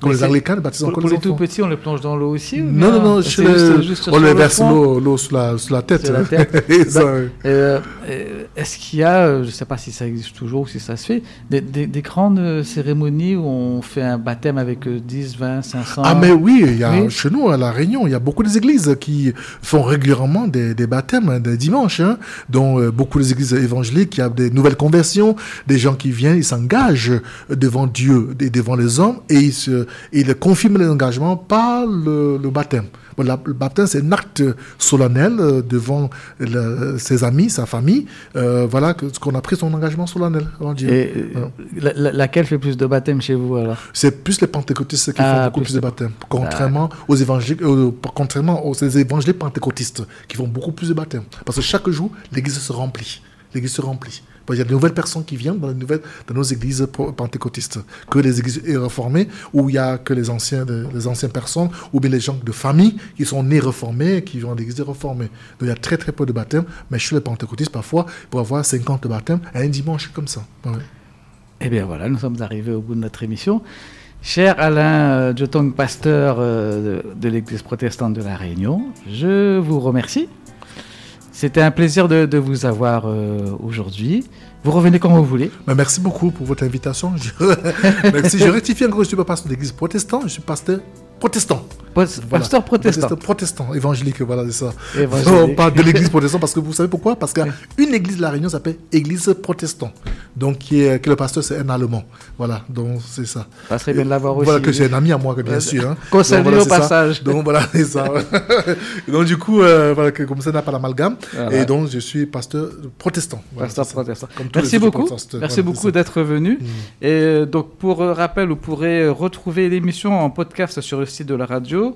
Comme Mais les c'est- Anglicains, ils baptisent Pour, encore pour les les tout enfants. petits, on les plonge dans l'eau aussi ou Non, bien non, non, c'est chez juste, les- juste on sur les le verse front l'eau, l'eau sur la, sur la tête. Sur la tête. Et ça, Bah, oui. Euh, euh, Est-ce qu'il y a, euh, je ne sais pas si ça existe toujours ou si ça se fait, des, des- des grandes euh, cérémonies où on fait un baptême avec euh, dix, vingt, cinq cents Ah mais oui, il y a, Oui. chez nous à La Réunion, il y a beaucoup d'églises qui font régulièrement des, des baptêmes hein, des dimanches, hein, dont euh, beaucoup d'églises évangéliques, il y a des nouvelles conversions, des gens qui viennent, ils s'engagent devant Dieu et devant les hommes et ils, se, ils confirment l'engagement par le, le baptême. Bon, la- le baptême, c'est un acte solennel euh, devant le- ses amis, sa famille, euh, voilà, que- qu'on a pris son engagement solennel devant Dieu. Et euh, Voilà. la- la- laquelle fait plus de baptêmes chez vous alors? C'est plus les pentecôtistes qui Ah, font beaucoup plus plus de de- baptêmes, contrairement aux évangéliques, euh, contrairement aux ces évangéliques pentecôtistes qui font beaucoup plus de baptêmes. Parce que chaque jour, l'église se remplit. L'église se remplit. Bon, il y a de nouvelles personnes qui viennent dans, les nouvelles, dans nos églises pro- pentecôtistes que les églises réformées où il y a que les anciens, de- les anciennes personnes ou bien les gens de famille qui sont nés réformés et qui vont à l'église réformée. Donc il y a très très peu de baptêmes, mais chez les pentecôtistes, parfois, pour avoir cinquante baptêmes, un dimanche comme ça. Ouais. Eh bien voilà, nous sommes arrivés au bout de notre émission. Cher Alain euh, Jotong, pasteur euh, de, de l'Église protestante de La Réunion, je vous remercie. C'était un plaisir de, de vous avoir euh, aujourd'hui. Vous revenez quand vous voulez. Mais merci beaucoup pour votre invitation. Je... merci. Je rectifie encore, je ne suis pas pasteur de l'église protestante, je suis pasteur protestant. Pos- Voilà. Pasteur protestant. Protestant, protestant, évangélique, voilà, c'est ça. Évangélique. On parle de l'église protestante parce que vous savez pourquoi? Parce qu'il y a une église de La Réunion qui s'appelle Église protestante. Donc, qui est, que le pasteur, c'est un Allemand. Voilà, donc c'est ça. Ça serait bien de l'avoir aussi. Voilà, que c'est un ami à moi, que bien Euh, sûr. Hein. qu'on Donc, salue voilà, au c'est ça. passage. Donc, voilà, c'est ça. Donc, du coup, euh, voilà, que, comme ça, n'a pas l'amalgame. Voilà. Et donc, je suis pasteur protestant. Voilà, Pasteur c'est ça. protestant. Comme tous les Merci autres beaucoup. protestantes. Merci Voilà, beaucoup c'est ça. d'être venu. Mm. Et euh, donc, pour euh, rappel, vous pourrez euh, retrouver l'émission en podcast sur le site de la radio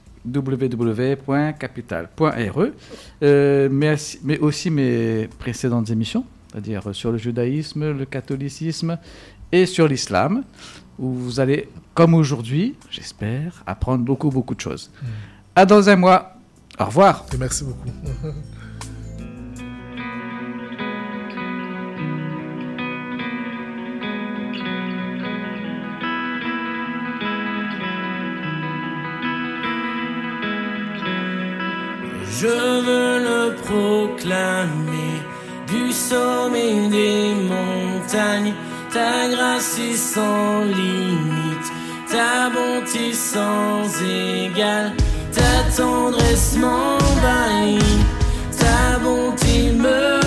w w w point capital point r e, euh, mais, assi- mais aussi mes précédentes émissions, c'est-à-dire sur le judaïsme, le catholicisme et sur l'islam, où vous allez, comme aujourd'hui, j'espère, apprendre beaucoup, beaucoup de choses. À dans un mois. Au revoir. Et merci beaucoup. Je veux le proclamer du sommet des montagnes. Ta grâce est sans limite, ta bonté sans égale, ta tendresse m'envahit, ta bonté me